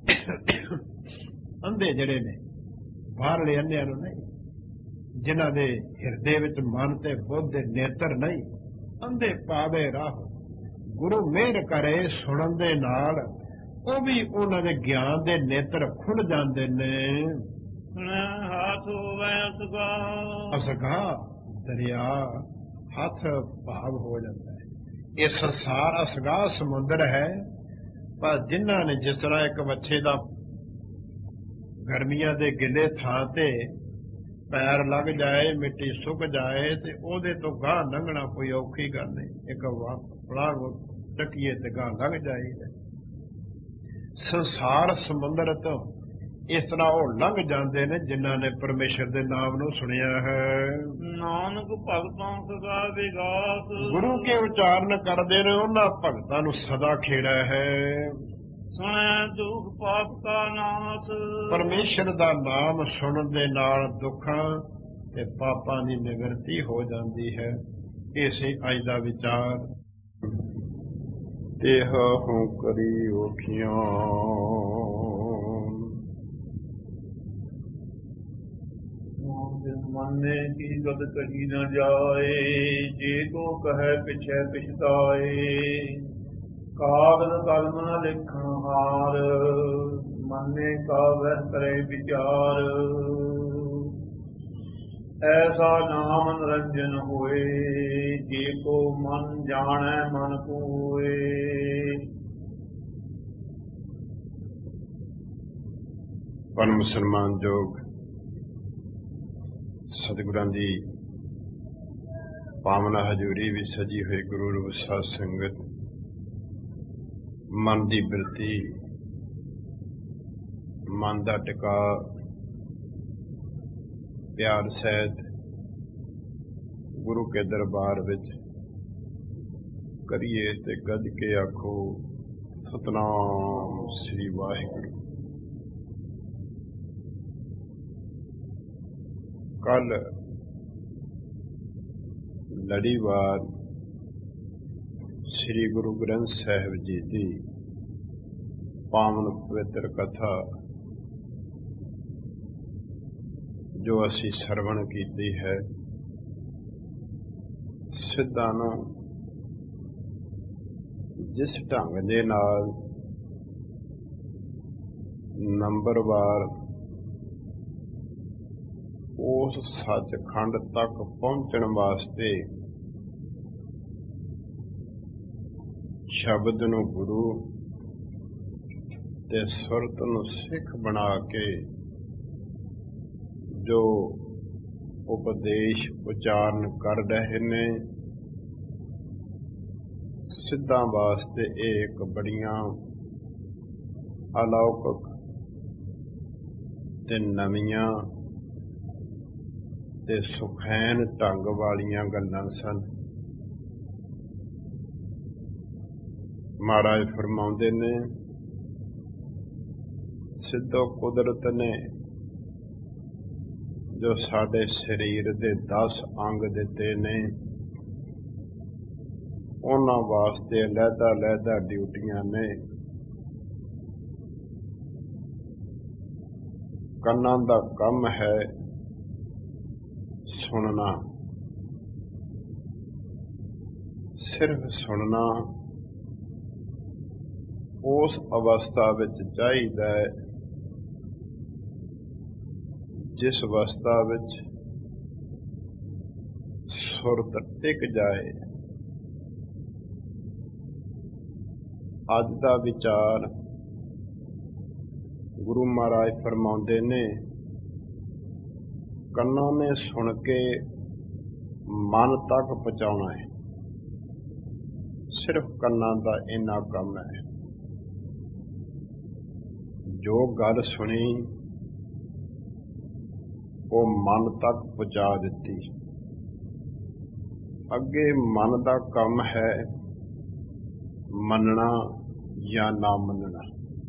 ਅੰਧੇ ਜਿਹੜੇ ਨੇ ਬਾਹਰਲੇ ਅੰਨਿਆਂ ਨੂੰ ਨਹੀਂ, ਜਿਨ੍ਹਾਂ ਦੇ ਹਿਰਦੇ ਵਿੱਚ ਮਨ ਤੇ ਬੁੱਧ ਦੇ ਨੇਤਰ ਨਹੀਂ, ਅੰਧੇ ਪਾਵੇ ਰਾਹ। ਗੁਰੂ ਮਿਹਰ ਕਰੇ ਸੁਣਨ ਦੇ ਨਾਲ ਉਹ ਵੀ ਉਹਨਾਂ ਦੇ ਗਿਆਨ ਦੇ ਨੇਤਰ ਖੁੱਲ ਜਾਂਦੇ ਨੇ। ਹੱਥ ਹੋਵੇ ਅਸਗਾ ਦਰਿਆ, ਹੱਥ ਭਾਵ ਹੋ ਜਾਂਦਾ ਹੈ। ਇਹ ਸੰਸਾਰ ਅਸਗਾ ਸਮੁੰਦਰ ਹੈ, ਪਰ ਜਿਨ੍ਹਾਂ ਨੇ ਜਿਸ ਤਰ੍ਹਾਂ ਇੱਕ ਬੱਚੇ ਦਾ ਗਰਮੀਆਂ ਦੇ ਗਿੱਲੇ ਥਾਂ ਤੇ ਪੈਰ ਲੱਗ ਜਾਏ, ਮਿੱਟੀ ਸੁੱਕ ਜਾਏ, ਤੇ ਉਹਦੇ ਤੋਂ ਗਾਹ ਲੰਘਣਾ ਕੋਈ ਔਖੀ ਗੱਲ ਨਹੀਂ। ਇੱਕ ਫਲਾਰ ਟਕੀਏ ਤੇ ਗਾਹ ਲੱਗ ਜਾਈਦਾ। ਸੰਸਾਰ ਸਮੁੰਦਰ ਤੋਂ ਇਸ ਤਰ੍ਹਾਂ ਉਹ ਲੰਘ ਜਾਂਦੇ ਨੇ ਜਿਨ੍ਹਾਂ ਨੇ ਪਰਮੇਸ਼ਰ ਦੇ ਨਾਮ ਨੂੰ ਸੁਣਿਆ ਹੈ। ਨਾਨਕ ਭਗਤਾਂ ਸਦਾ ਵਿਗਾਸ, ਗੁਰੂ ਕੇ ਉਚਾਰਨ ਕਰਦੇ ਨੇ ਉਹਨਾਂ ਭਗਤਾਂ ਨੂੰ ਸਦਾ ਖੇੜਾ ਹੈ। ਸੁਣੈ ਦੁਖ ਪਾਪ ਕਾ ਨਾਸ, ਪਰਮੇਸ਼ਰ ਦਾ ਨਾਮ ਸੁਣਨ ਦੇ ਨਾਲ ਦੁੱਖਾਂ ਤੇ ਪਾਪਾਂ ਦੀ ਨਿਵਰਤੀ ਹੋ ਜਾਂਦੀ ਹੈ। ਇਹ ਸੀ ਅੱਜ ਦਾ ਵਿਚਾਰ। ਦੇਹ ਹੂੰ ਕਰੀ ਔਖੀਆਂ, ਮਨੇ ਕੀ ਗਦ ਕਹੀ ਨਾ ਜਾਏ, ਜੇ ਕੋ ਕਹੈ ਪਿਛੈ ਪਿਛਤਾਏ। ਕਾਗਦ ਕਲਮ ਨ ਲਿਖਣ ਹਾਰ, ਮਨੇ ਕਾਵਹਿ ਕਰੇ ਵਿਚਾਰ। ਐਸਾ ਨਾਮ ਨਿਰੰਜਨ ਹੋਏ, ਜੇ ਕੋ ਮਨ ਜਾਣੈ ਮਨ ਕੋਏ। ਪਰਮ ਸਨਮਾਨਯੋਗ ਸਤਿਗੁਰਾਂ ਦੀ ਪਾਵਨ ਹਜ਼ੂਰੀ ਵਿੱਚ ਸਜੀ ਹੋਈ ਗੁਰੂ ਰੂਪ ਸਾਧ ਸੰਗਤ, ਮਨ ਦੀ ਬਿਰਤੀ, ਮਨ ਦਾ ਟਿਕਾ ਪਿਆਰ ਸਹਿਤ ਗੁਰੂ ਕੇ ਦਰਬਾਰ ਵਿੱਚ ਕਰੀਏ ਤੇ ਗੱਜ ਕੇ ਆਖੋ ਸਤਨਾਮ ਸ੍ਰੀ ਵਾਹਿਗੁਰੂ। ਕੱਲ ਲੜੀਵਾਰ ਸ੍ਰੀ ਗੁਰੂ ਗ੍ਰੰਥ ਸਾਹਿਬ ਜੀ ਦੀ ਪਾਵਨ ਪਵਿੱਤਰ ਕਥਾ ਜੋ ਅਸੀਂ ਸਰਵਣ ਕੀਤੀ ਹੈ, ਸਿੱਧਾਂ ਨੂੰ ਜਿਸ ਢੰਗ ਦੇ ਨਾਲ ਨੰਬਰਵਾਰ ਉਸ ਸੱਚਖੰਡ ਤੱਕ ਪਹੁੰਚਣ ਵਾਸਤੇ ਸ਼ਬਦ ਨੂੰ ਗੁਰੂ ਤੇ ਸੁਰਤ ਨੂੰ ਸਿੱਖ ਬਣਾ ਕੇ ਜੋ ਉਪਦੇਸ਼ ਉਚਾਰਨ ਕਰ ਰਹੇ ਨੇ। ਸਿੱਧਾਂ ਵਾਸਤੇ ਇਹ ਇੱਕ ਬੜੀਆਂ ਅਲੌਕਿਕ ਤੇ ਨਵੀਆਂ ਤੇ ਸੁਖੈਨ ਢੰਗ ਵਾਲੀਆਂ ਗੱਲਾਂ ਸਨ। ਮਹਾਰਾਜ ਫਰਮਾਉਂਦੇ ਨੇ, ਸਿੱਧੋ ਕੁਦਰਤ ਨੇ ਜੋ ਸਾਡੇ ਸਰੀਰ ਦੇ 10 ਅੰਗ ਦਿੱਤੇ ਨੇ, ਉਹਨਾਂ ਵਾਸਤੇ ਲਹਿਦਾ ਡਿਊਟੀਆਂ ਨੇ। ਕੰਨਾਂ ਦਾ ਕੰਮ ਹੈ ਸੁਣਨਾ, ਸਿਰਫ ਸੁਣਨਾ। ਉਸ ਅਵਸਥਾ ਵਿੱਚ ਚਾਹੀਦਾ ਹੈ ਜਿਸ ਅਵਸਥਾ ਵਿੱਚ ਸੁਰਤ ਟਿਕ ਜਾਏ। ਅੱਜ ਦਾ ਵਿਚਾਰ ਗੁਰੂ ਮਹਾਰਾਜ ਫਰਮਾਉਂਦੇ ਨੇ, ਕੰਨਾਂ ਨੇ ਸੁਣ ਕੇ ਮਨ ਤੱਕ ਪਹੁੰਚਾਉਣਾ ਹੈ। ਸਿਰਫ ਕੰਨਾਂ ਦਾ ਇੰਨਾ ਕੰਮ ਹੈ। ਜੋ ਗੱਲ ਸੁਣੀ ਉਹ ਮਨ ਤੱਕ ਪਹੁੰਚਾ ਦਿੱਤੀ। ਅੱਗੇ ਮਨ ਦਾ ਕੰਮ ਹੈ ਮੰਨਣਾ ਜਾਂ ਨਾ ਮੰਨਣਾ।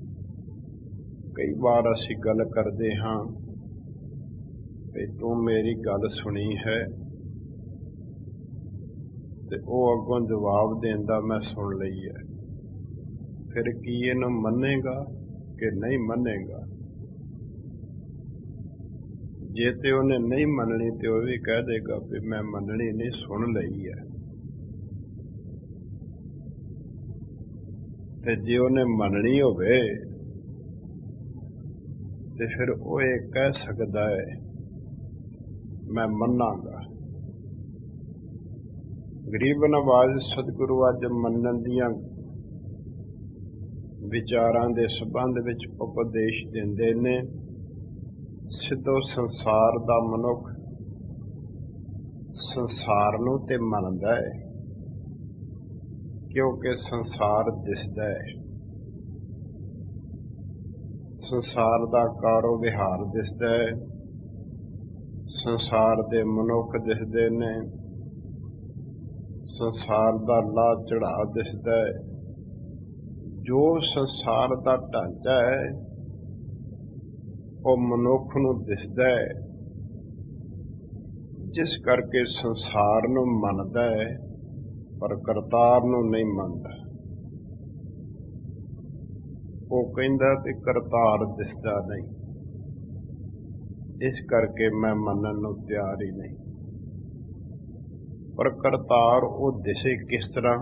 ਕਈ ਵਾਰ ਅਸੀਂ ਗੱਲ ਕਰਦੇ ਹਾਂ ਕਿ ਤੂੰ ਮੇਰੀ ਗੱਲ ਸੁਣੀ ਹੈ ਤੇ ਉਹ ਅੱਗੋਂ ਜਵਾਬ ਦਿੰਦਾ ਮੈਂ ਸੁਣ ਲਈ ਹੈ। ਫਿਰ ਕੀ ਇਹਨੂੰ ਮੰਨੇਗਾ ਕਿ ਨਹੀਂ ਮੰਨੇਗਾ? ਜੇ ਤੇ ਉਹਨੇ ਨਹੀਂ ਮੰਨਣੀ ਤੇ ਉਹ ਵੀ ਕਹਿ ਦੇਗਾ ਵੀ ਮੈਂ ਮੰਨਣੀ ਨਹੀਂ, ਸੁਣ ਲਈ ਹੈ। ਤੇ ਜੇ ਉਹਨੇ ਮੰਨਣੀ ਹੋਵੇ ਤੇ ਫਿਰ ਉਹ ਇਹ ਕਹਿ ਸਕਦਾ ਹੈ ਮੈਂ ਮੰਨਾਂਗਾ। ਗਰੀਬ ਨਵਾਜ਼ ਸਤਿਗੁਰੂ ਅੱਜ ਮੰਨਣ ਦੀਆਂ ਵਿਚਾਰਾਂ ਦੇ ਸੰਬੰਧ ਵਿੱਚ ਉਪਦੇਸ਼ ਦਿੰਦੇ ਨੇ। ਸਿੱਧੋ ਸੰਸਾਰ ਦਾ ਮਨੁੱਖ ਸੰਸਾਰ ਨੂੰ ਤੇ ਮੰਨਦਾ ਹੈ ਕਿਉਂਕਿ ਸੰਸਾਰ ਦਿਸਦਾ ਹੈ। ਸੰਸਾਰ ਦਾ ਕਾਰੋ ਵਿਹਾਰ ਦਿਸਦਾ ਹੈ, ਸੰਸਾਰ ਦੇ ਮਨੁੱਖ ਦਿਸਦੇ ਨੇ, ਸੰਸਾਰ ਦਾ ਲਾ ਚੜਾ ਦਿਸਦਾ ਹੈ। ਜੋ ਸੰਸਾਰ ਦਾ ਢਾਂਚਾ ਹੈ ਉਹ ਮਨੁੱਖ ਨੂੰ ਦਿਸਦਾ ਹੈ, ਜਿਸ ਕਰਕੇ ਸੰਸਾਰ ਨੂੰ ਮੰਨਦਾ ਹੈ ਪਰ ਕਰਤਾਰ ਨੂੰ ਨਹੀਂ ਮੰਨਦਾ। ਉਹ ਕਹਿੰਦਾ ਕਿ ਕਰਤਾਰ ਦਿਸਦਾ ਨਹੀਂ, ਇਸ ਕਰਕੇ ਮੈਂ ਮੰਨਣ ਨੂੰ ਤਿਆਰ ਹੀ ਨਹੀਂ। ਪਰ ਕਰਤਾਰ ਉਹ ਦਿਸੇ ਕਿਸ ਤਰ੍ਹਾਂ?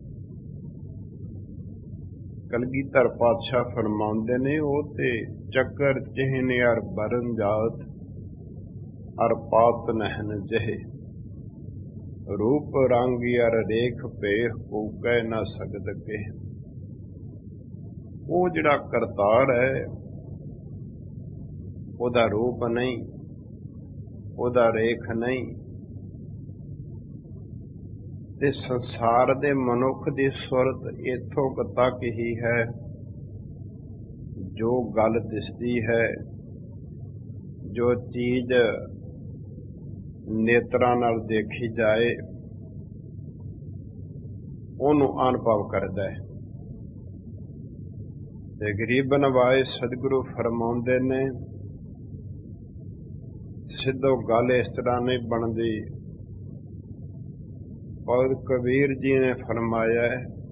ਕਲਗੀਧਰ ਪਾਤਸ਼ਾਹ ਫਰਮਾਉਂਦੇ ਨੇ, ਉਹ ਤੇ ਚੱਕਰ ਚਿਹਨ ਅਰ ਬਰਨ ਜਾਤ ਅਰ ਪਾਤ ਨਹਿਨ ਜਹੇ, ਰੂਪ ਰੰਗ ਅਰ ਰੇਖ ਭੇਖ ਕੋ ਕਹਿ ਨਾ ਸਕਦ ਕੇ। ਉਹ ਜਿਹੜਾ ਕਰਤਾਰ ਹੈ ਉਹਦਾ ਰੂਪ ਨਹੀਂ, ਉਹਦਾ ਰੇਖ ਨਹੀਂ, ਤੇ ਸੰਸਾਰ ਦੇ ਮਨੁੱਖ ਦੀ ਸੁਰਤ ਇੱਥੋਂ ਤੱਕ ਹੀ ਹੈ। ਜੋ ਗੱਲ ਦਿਸਦੀ ਹੈ, ਜੋ ਚੀਜ਼ ਨੇਤਰਾਂ ਨਾਲ ਦੇਖੀ ਜਾਏ ਉਹਨੂੰ ਅਨੁਭਵ ਕਰਦਾ ਹੈ। ਤੇ ਗਰੀਬ ਨਵਾਜ਼ ਸਤਿਗੁਰੂ ਫਰਮਾਉਂਦੇ ਨੇ, ਸਿੱਧੋ ਗੱਲ ਇਸ ਤਰ੍ਹਾਂ ਨਹੀਂ ਬਣਦੀ। ਔਰ ਕਬੀਰ ਜੀ ਨੇ ਫਰਮਾਇਆ,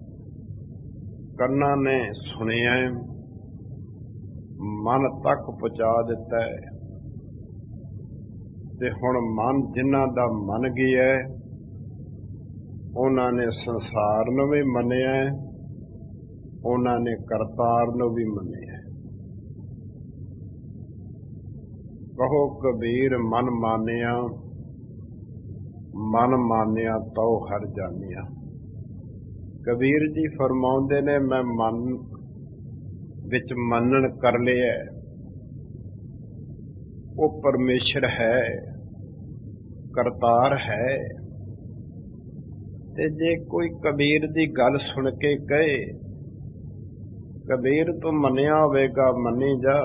ਕੰਨਾਂ ਨੇ ਸੁਣਿਆ, ਮਨ ਤੱਕ ਪਹੁੰਚਾ ਦਿੱਤਾ ਹੈ। ਤੇ ਹੁਣ ਮਨ ਜਿਨ੍ਹਾਂ ਦਾ ਮੰਨ ਗਿਆ ਉਹਨਾਂ ਨੇ ਸੰਸਾਰ ਨੂੰ ਵੀ ਮੰਨਿਆ, ਉਹਨਾਂ ਨੇ ਕਰਤਾਰ ਨੂੰ ਵੀ ਮੰਨਿਆ। ਕਹੋ ਕਬੀਰ ਮਨ ਮਾਨਿਆ, ਮਨ ਮਾਨਿਆ ਤਉ ਹਰ ਜਾਣਿਆ। ਕਬੀਰ ਜੀ ਫਰਮਾਉਂਦੇ ਨੇ, ਮੈਂ ਮਨ ਵਿੱਚ ਮੰਨਣ ਕਰ ਲਿਆ ਉਹ ਪਰਮੇਸ਼ਰ ਹੈ, ਕਰਤਾਰ ਹੈ। ਤੇ ਜੇ ਕੋਈ ਕਬੀਰ ਦੀ ਗੱਲ ਸੁਣ ਕੇ ਕਹੇ, ਕਬੀਰ ਤੂੰ ਮੰਨਿਆ ਹੋਵੇਗਾ ਮੰਨੀ ਜਾ,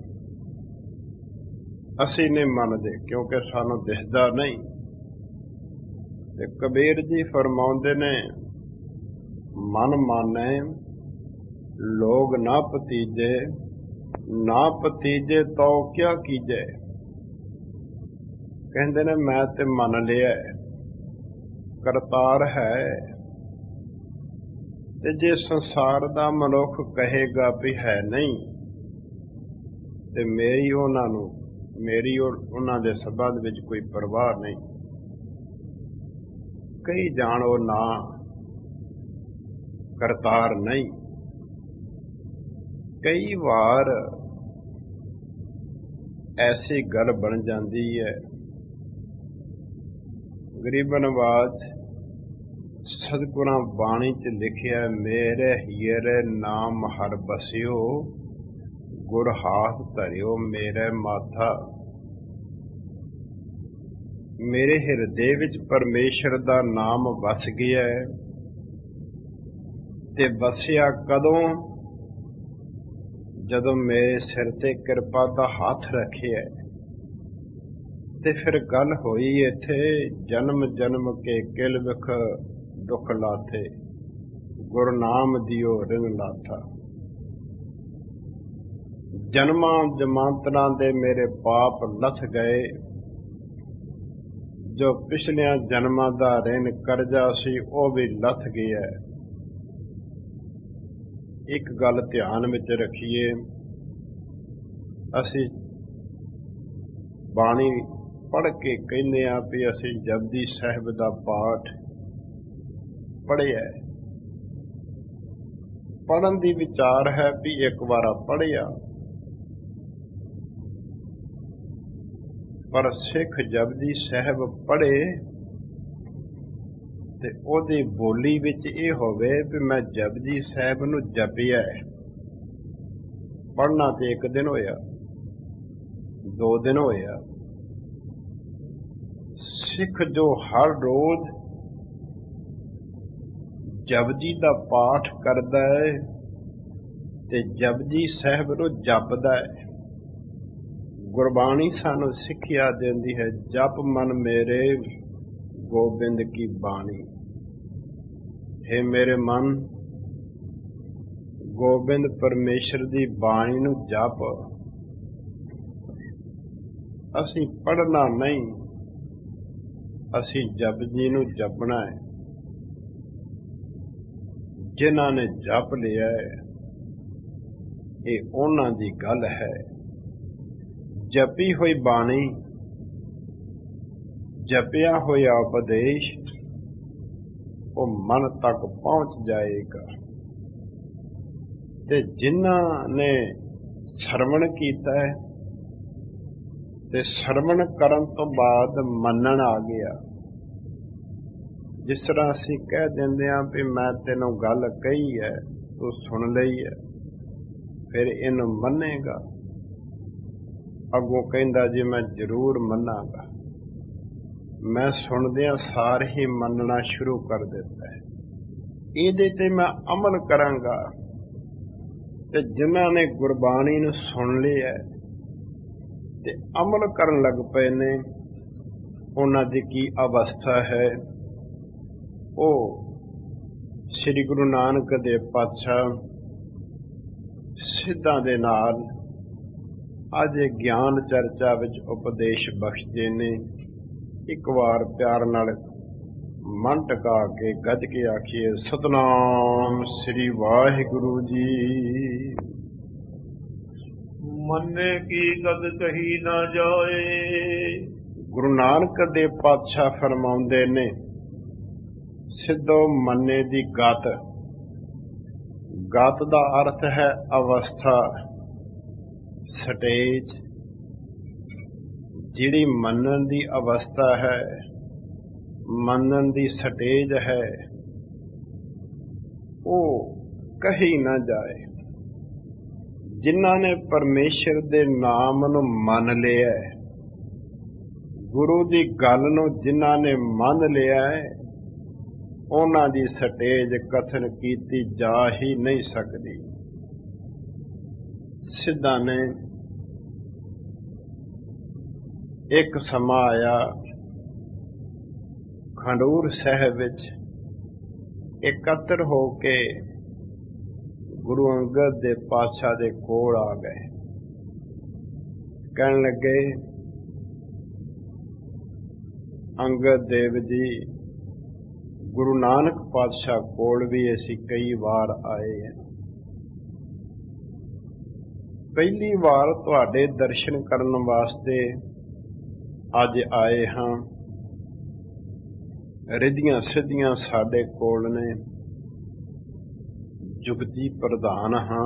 ਅਸੀਂ ਨਹੀਂ ਮੰਨਦੇ ਕਿਉਂਕਿ ਸਾਨੂੰ ਦਿਸਦਾ ਨਹੀਂ। ਤੇ ਕਬੀਰ ਜੀ ਫਰਮਾਉਂਦੇ ਨੇ, ਮਨ ਮਾਨੈ ਲੋਗ ਨਾ ਭਤੀਜੇ, ਨਾ ਭਤੀਜੇ ਤੋ ਕਿਆ ਕੀਜੈ। ਕਹਿੰਦੇ ਨੇ ਮੈਂ ਤੇ ਮੰਨ ਲਿਆ ਕਰਤਾਰ ਹੈ। ਤੇ ਜੇ ਸੰਸਾਰ ਦਾ ਮਨੁੱਖ ਕਹੇਗਾ ਵੀ ਹੈ ਨਹੀਂ, ਤੇ ਮੇਰੀ ਉਹਨਾਂ ਦੇ ਸੰਬੰਧ ਵਿੱਚ ਕੋਈ ਪਰਵਾਹ ਨਹੀਂ। ਕਈ ਜਾਣੋ ਨਾ ਕਰਤਾਰ ਨਹੀਂ। ਕਈ ਵਾਰ ਐਸੀ ਗੱਲ ਬਣ ਜਾਂਦੀ ਹੈ, ਗਰੀਬਨਵਾਜ ਸਤਿਗੁਰਾਂ ਬਾਣੀ 'ਚ ਲਿਖਿਆ, ਮੇਰੇ ਹੀਰੇ ਨਾਮ ਹਰ ਬਸਿਓ, ਗੁਰ ਹਾਥ ਧਰਿਓ ਮੇਰੇ ਮਾਥਾ। ਮੇਰੇ ਹਿਰਦੇ ਵਿੱਚ ਪਰਮੇਸ਼ਰ ਦਾ ਨਾਮ ਵਸ ਗਿਆ ਤੇ ਵਸਿਆ ਕਦੋਂ? ਜਦੋਂ ਮੇਰੇ ਸਿਰ ਤੇ ਕਿਰਪਾ ਦਾ ਹੱਥ ਰੱਖਿਆ। ਤੇ ਫਿਰ ਗੱਲ ਹੋਈ ਇੱਥੇ, ਜਨਮ ਜਨਮ ਕੇ ਕਿਲ ਵਿਖ ਦੁੱਖ ਲਾਥੇ, ਗੁਰ ਨਾਮ ਦਿਓ ਰਿਨ ਲਾਥਾ। ਜਨਮਾਂ ਜਮਾਂਤਰਾਂ ਦੇ ਮੇਰੇ ਪਾਪ ਲੱਥ ਗਏ, ਜੋ ਪਿਛਲਿਆਂ ਜਨਮਾਂ ਦਾ ਰਿਨ ਕਰਜ਼ਾ ਸੀ ਉਹ ਵੀ ਲੱਥ ਗਿਆ। ਇੱਕ ਗੱਲ ਧਿਆਨ ਵਿੱਚ ਰੱਖੀਏ, ਅਸੀਂ ਬਾਣੀ ਪੜ੍ਹ ਕੇ ਕਹਿੰਦੇ ਆ ਵੀ ਅਸੀਂ ਜਪਜੀ ਸਾਹਿਬ ਦਾ ਪਾਠ ਪੜ੍ਹਿਆ। ਪੜ੍ਹਨ ਦੀ ਵਿਚਾਰ ਹੈ ਵੀ ਇੱਕ ਵਾਰ ਪੜ੍ਹਿਆ, ਪਰ ਸਿੱਖ ਜਪਜੀ ਸਾਹਿਬ ਪੜ੍ਹੇ ਤੇ ਉਹਦੀ ਬੋਲੀ ਵਿੱਚ ਇਹ ਹੋਵੇ ਵੀ ਮੈਂ ਜਪਜੀ ਸਾਹਿਬ ਨੂੰ ਜਪਿਆ। ਪੜ੍ਹਨਾ ਤੇ ਇੱਕ ਦਿਨ ਹੋਇਆ, 2 ਦਿਨ ਹੋਇਆ। ਸਿੱਖ ਜੋ ਹਰ ਰੋਜ਼ ਜਪਜੀ ਦਾ ਪਾਠ ਕਰਦਾ ਹੈ ਤੇ ਜਪਜੀ ਸਾਹਿਬ ਨੂੰ ਜਪਦਾ ਹੈ। ਗੁਰਬਾਣੀ ਸਾਨੂੰ ਸਿੱਖਿਆ ਦਿੰਦੀ ਹੈ, ਜਪ ਮਨ ਮੇਰੇ ਗੋਬਿੰਦ ਕੀ ਬਾਣੀ। ਹੇ ਮੇਰੇ ਮਨ, ਗੋਬਿੰਦ ਪਰਮੇਸ਼ਰ ਦੀ ਬਾਣੀ ਨੂੰ ਜਪ। ਅਸੀਂ ਪੜ੍ਹਨਾ ਨਹੀਂ, ਅਸੀਂ ਜਪਜੀ ਨੂੰ ਜਪਣਾ ਹੈ। ਜਿਨ੍ਹਾਂ ਨੇ ਜਪ ਲਿਆ ਇਹ ਉਹਨਾਂ ਦੀ ਗੱਲ ਹੈ। ਜਪੀ ਹੋਈ ਬਾਣੀ, ਜਪਿਆ ਹੋਇਆ ਉਪਦੇਸ਼ ਉਹ ਮਨ ਤੱਕ ਪਹੁੰਚ ਜਾਏਗਾ। ਤੇ ਜਿਨ੍ਹਾਂ ਨੇ ਸਰਵਣ ਕੀਤਾ ਹੈ ਤੇ ਸਰਵਣ ਕਰਨ ਤੋਂ ਬਾਅਦ ਮੰਨਣ ਆ ਗਿਆ। ਜਿਸ ਤਰ੍ਹਾਂ ਅਸੀਂ ਕਹਿ ਦਿੰਦੇ ਹਾਂ ਵੀ ਮੈਂ ਤੈਨੂੰ ਗੱਲ ਕਹੀ ਹੈ, ਤੂੰ ਸੁਣ ਲਈ ਹੈ, ਫਿਰ ਇਹਨੂੰ ਮੰਨੇਗਾ। ਅੱਗੋਂ ਕਹਿੰਦਾ ਜੀ ਮੈਂ ਜ਼ਰੂਰ ਮੰਨਾਂਗਾ। ਮੈਂ ਸੁਣਦਿਆਂ ਸਾਰ ਹੀ ਮੰਨਣਾ ਸ਼ੁਰੂ ਕਰ ਦਿੱਤਾ ਹੈ, ਇਹਦੇ ਤੇ ਮੈਂ ਅਮਲ ਕਰਾਂਗਾ। ਤੇ ਜਿਨ੍ਹਾਂ ਨੇ ਗੁਰਬਾਣੀ ਨੂੰ ਸੁਣ ਲਿਆ ਤੇ ਅਮਲ ਕਰਨ ਲੱਗ ਪਏ ਨੇ, ਉਹਨਾਂ ਦੀ ਕੀ ਅਵਸਥਾ ਹੈ? ਉਹ ਸ੍ਰੀ ਗੁਰੂ ਨਾਨਕ ਦੇਵ ਪਾਤਸ਼ਾਹ ਸਿੱਧਾਂ ਦੇ ਨਾਲ ਅੱਜ ਗਿਆਨ ਚਰਚਾ ਵਿੱਚ ਉਪਦੇਸ਼ ਬਖਸ਼ਦੇ ਨੇ। ਇੱਕ ਵਾਰ ਪਿਆਰ ਨਾਲ ਮਨ ਟਿਕਾ ਕੇ ਗੱਜ ਕੇ ਆਖੀਏ, ਸਤਿਨਾਮ ਸ੍ਰੀ ਵਾਹਿਗੁਰੂ ਜੀ। ਮੰਨੇ ਕੀ ਕਦ ਕਹੀ ਨਾ ਜਾਏ। ਗੁਰੂ ਨਾਨਕ ਦੇਵ ਪਾਤਸ਼ਾਹ ਫਰਮਾਉਂਦੇ ਨੇ, ਸਿੱਧੋ ਮੰਨੇ ਦੀ ਗਤ। ਗਤ ਦਾ ਅਰਥ ਹੈ ਅਵਸਥਾ, ਸਟੇਜ। ਜਿਹੜੀ ਮੰਨਣ ਦੀ ਅਵਸਥਾ ਹੈ, ਮੰਨਣ ਦੀ ਸਟੇਜ ਹੈ, ਉਹ ਕਹੀ ਨਾ ਜਾਏ। ਜਿਨ੍ਹਾਂ ਨੇ ਪਰਮੇਸ਼ਰ ਦੇ ਨਾਮ ਨੂੰ ਮੰਨ ਲਿਆ, ਗੁਰੂ ਦੀ ਗੱਲ ਨੂੰ ਜਿਨ੍ਹਾਂ ਨੇ ਮੰਨ ਲਿਆ ਹੈ ਉਹਨਾਂ ਦੀ ਸਟੇਜ ਕਥਨ ਕੀਤੀ ਜਾ ਹੀ ਨਹੀਂ ਸਕਦੀ। ਸਿੱਧਾਂ ਨੇ ਇੱਕ ਸਮਾਂ ਆਇਆ ਖਡੂਰ ਸਾਹਿਬ ਵਿੱਚ ਇਕੱਤਰ ਹੋ ਕੇ ਗੁਰੂ ਅੰਗਦ ਦੇ ਪਾਤਸ਼ਾਹ ਦੇ ਕੋਲ ਆ ਗਏ। ਕਹਿਣ ਲੱਗੇ, ਅੰਗਦ ਦੇਵ ਜੀ, ਗੁਰੂ ਨਾਨਕ ਪਾਤਸ਼ਾਹ ਕੋਲ ਵੀ ਅਸੀਂ ਕਈ ਵਾਰ ਆਏ ਹਾਂ, ਪਹਿਲੀ ਵਾਰ ਤੁਹਾਡੇ ਦਰਸ਼ਨ ਕਰਨ ਵਾਸਤੇ ਅੱਜ ਆਏ ਹਾਂ। ਰਿੱਧੀਆਂ ਸਿੱਧੀਆਂ ਸਾਡੇ ਕੋਲ ਨੇ, ਜੁਗਤੀ ਪ੍ਰਧਾਨ ਹਾਂ।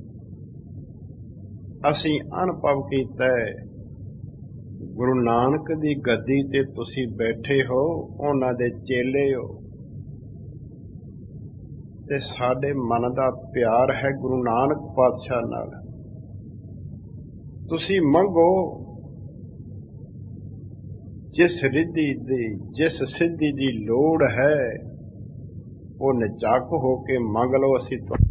ਅਸੀਂ ਅਨੁਭਵ ਕੀਤਾ ਗੁਰੂ ਨਾਨਕ ਦੀ ਗੱਦੀ ਤੇ ਤੁਸੀਂ ਬੈਠੇ ਹੋ, ਉਹਨਾਂ ਦੇ ਚੇਲੇ ਹੋ, ਤੇ ਸਾਡੇ ਮਨ ਦਾ ਪਿਆਰ ਹੈ ਗੁਰੂ ਨਾਨਕ ਪਾਤਸ਼ਾਹ ਨਾਲ। ਤੁਸੀਂ ਮੰਗੋ, ਜਿਸ ਰਿੱਧੀ ਦੀ, ਜਿਸ ਸਿੱਧੀ ਦੀ ਲੋੜ ਹੈ ਉਹ ਨਿਚੱਕ ਹੋ ਕੇ ਮੰਗ ਲਓ, ਅਸੀਂ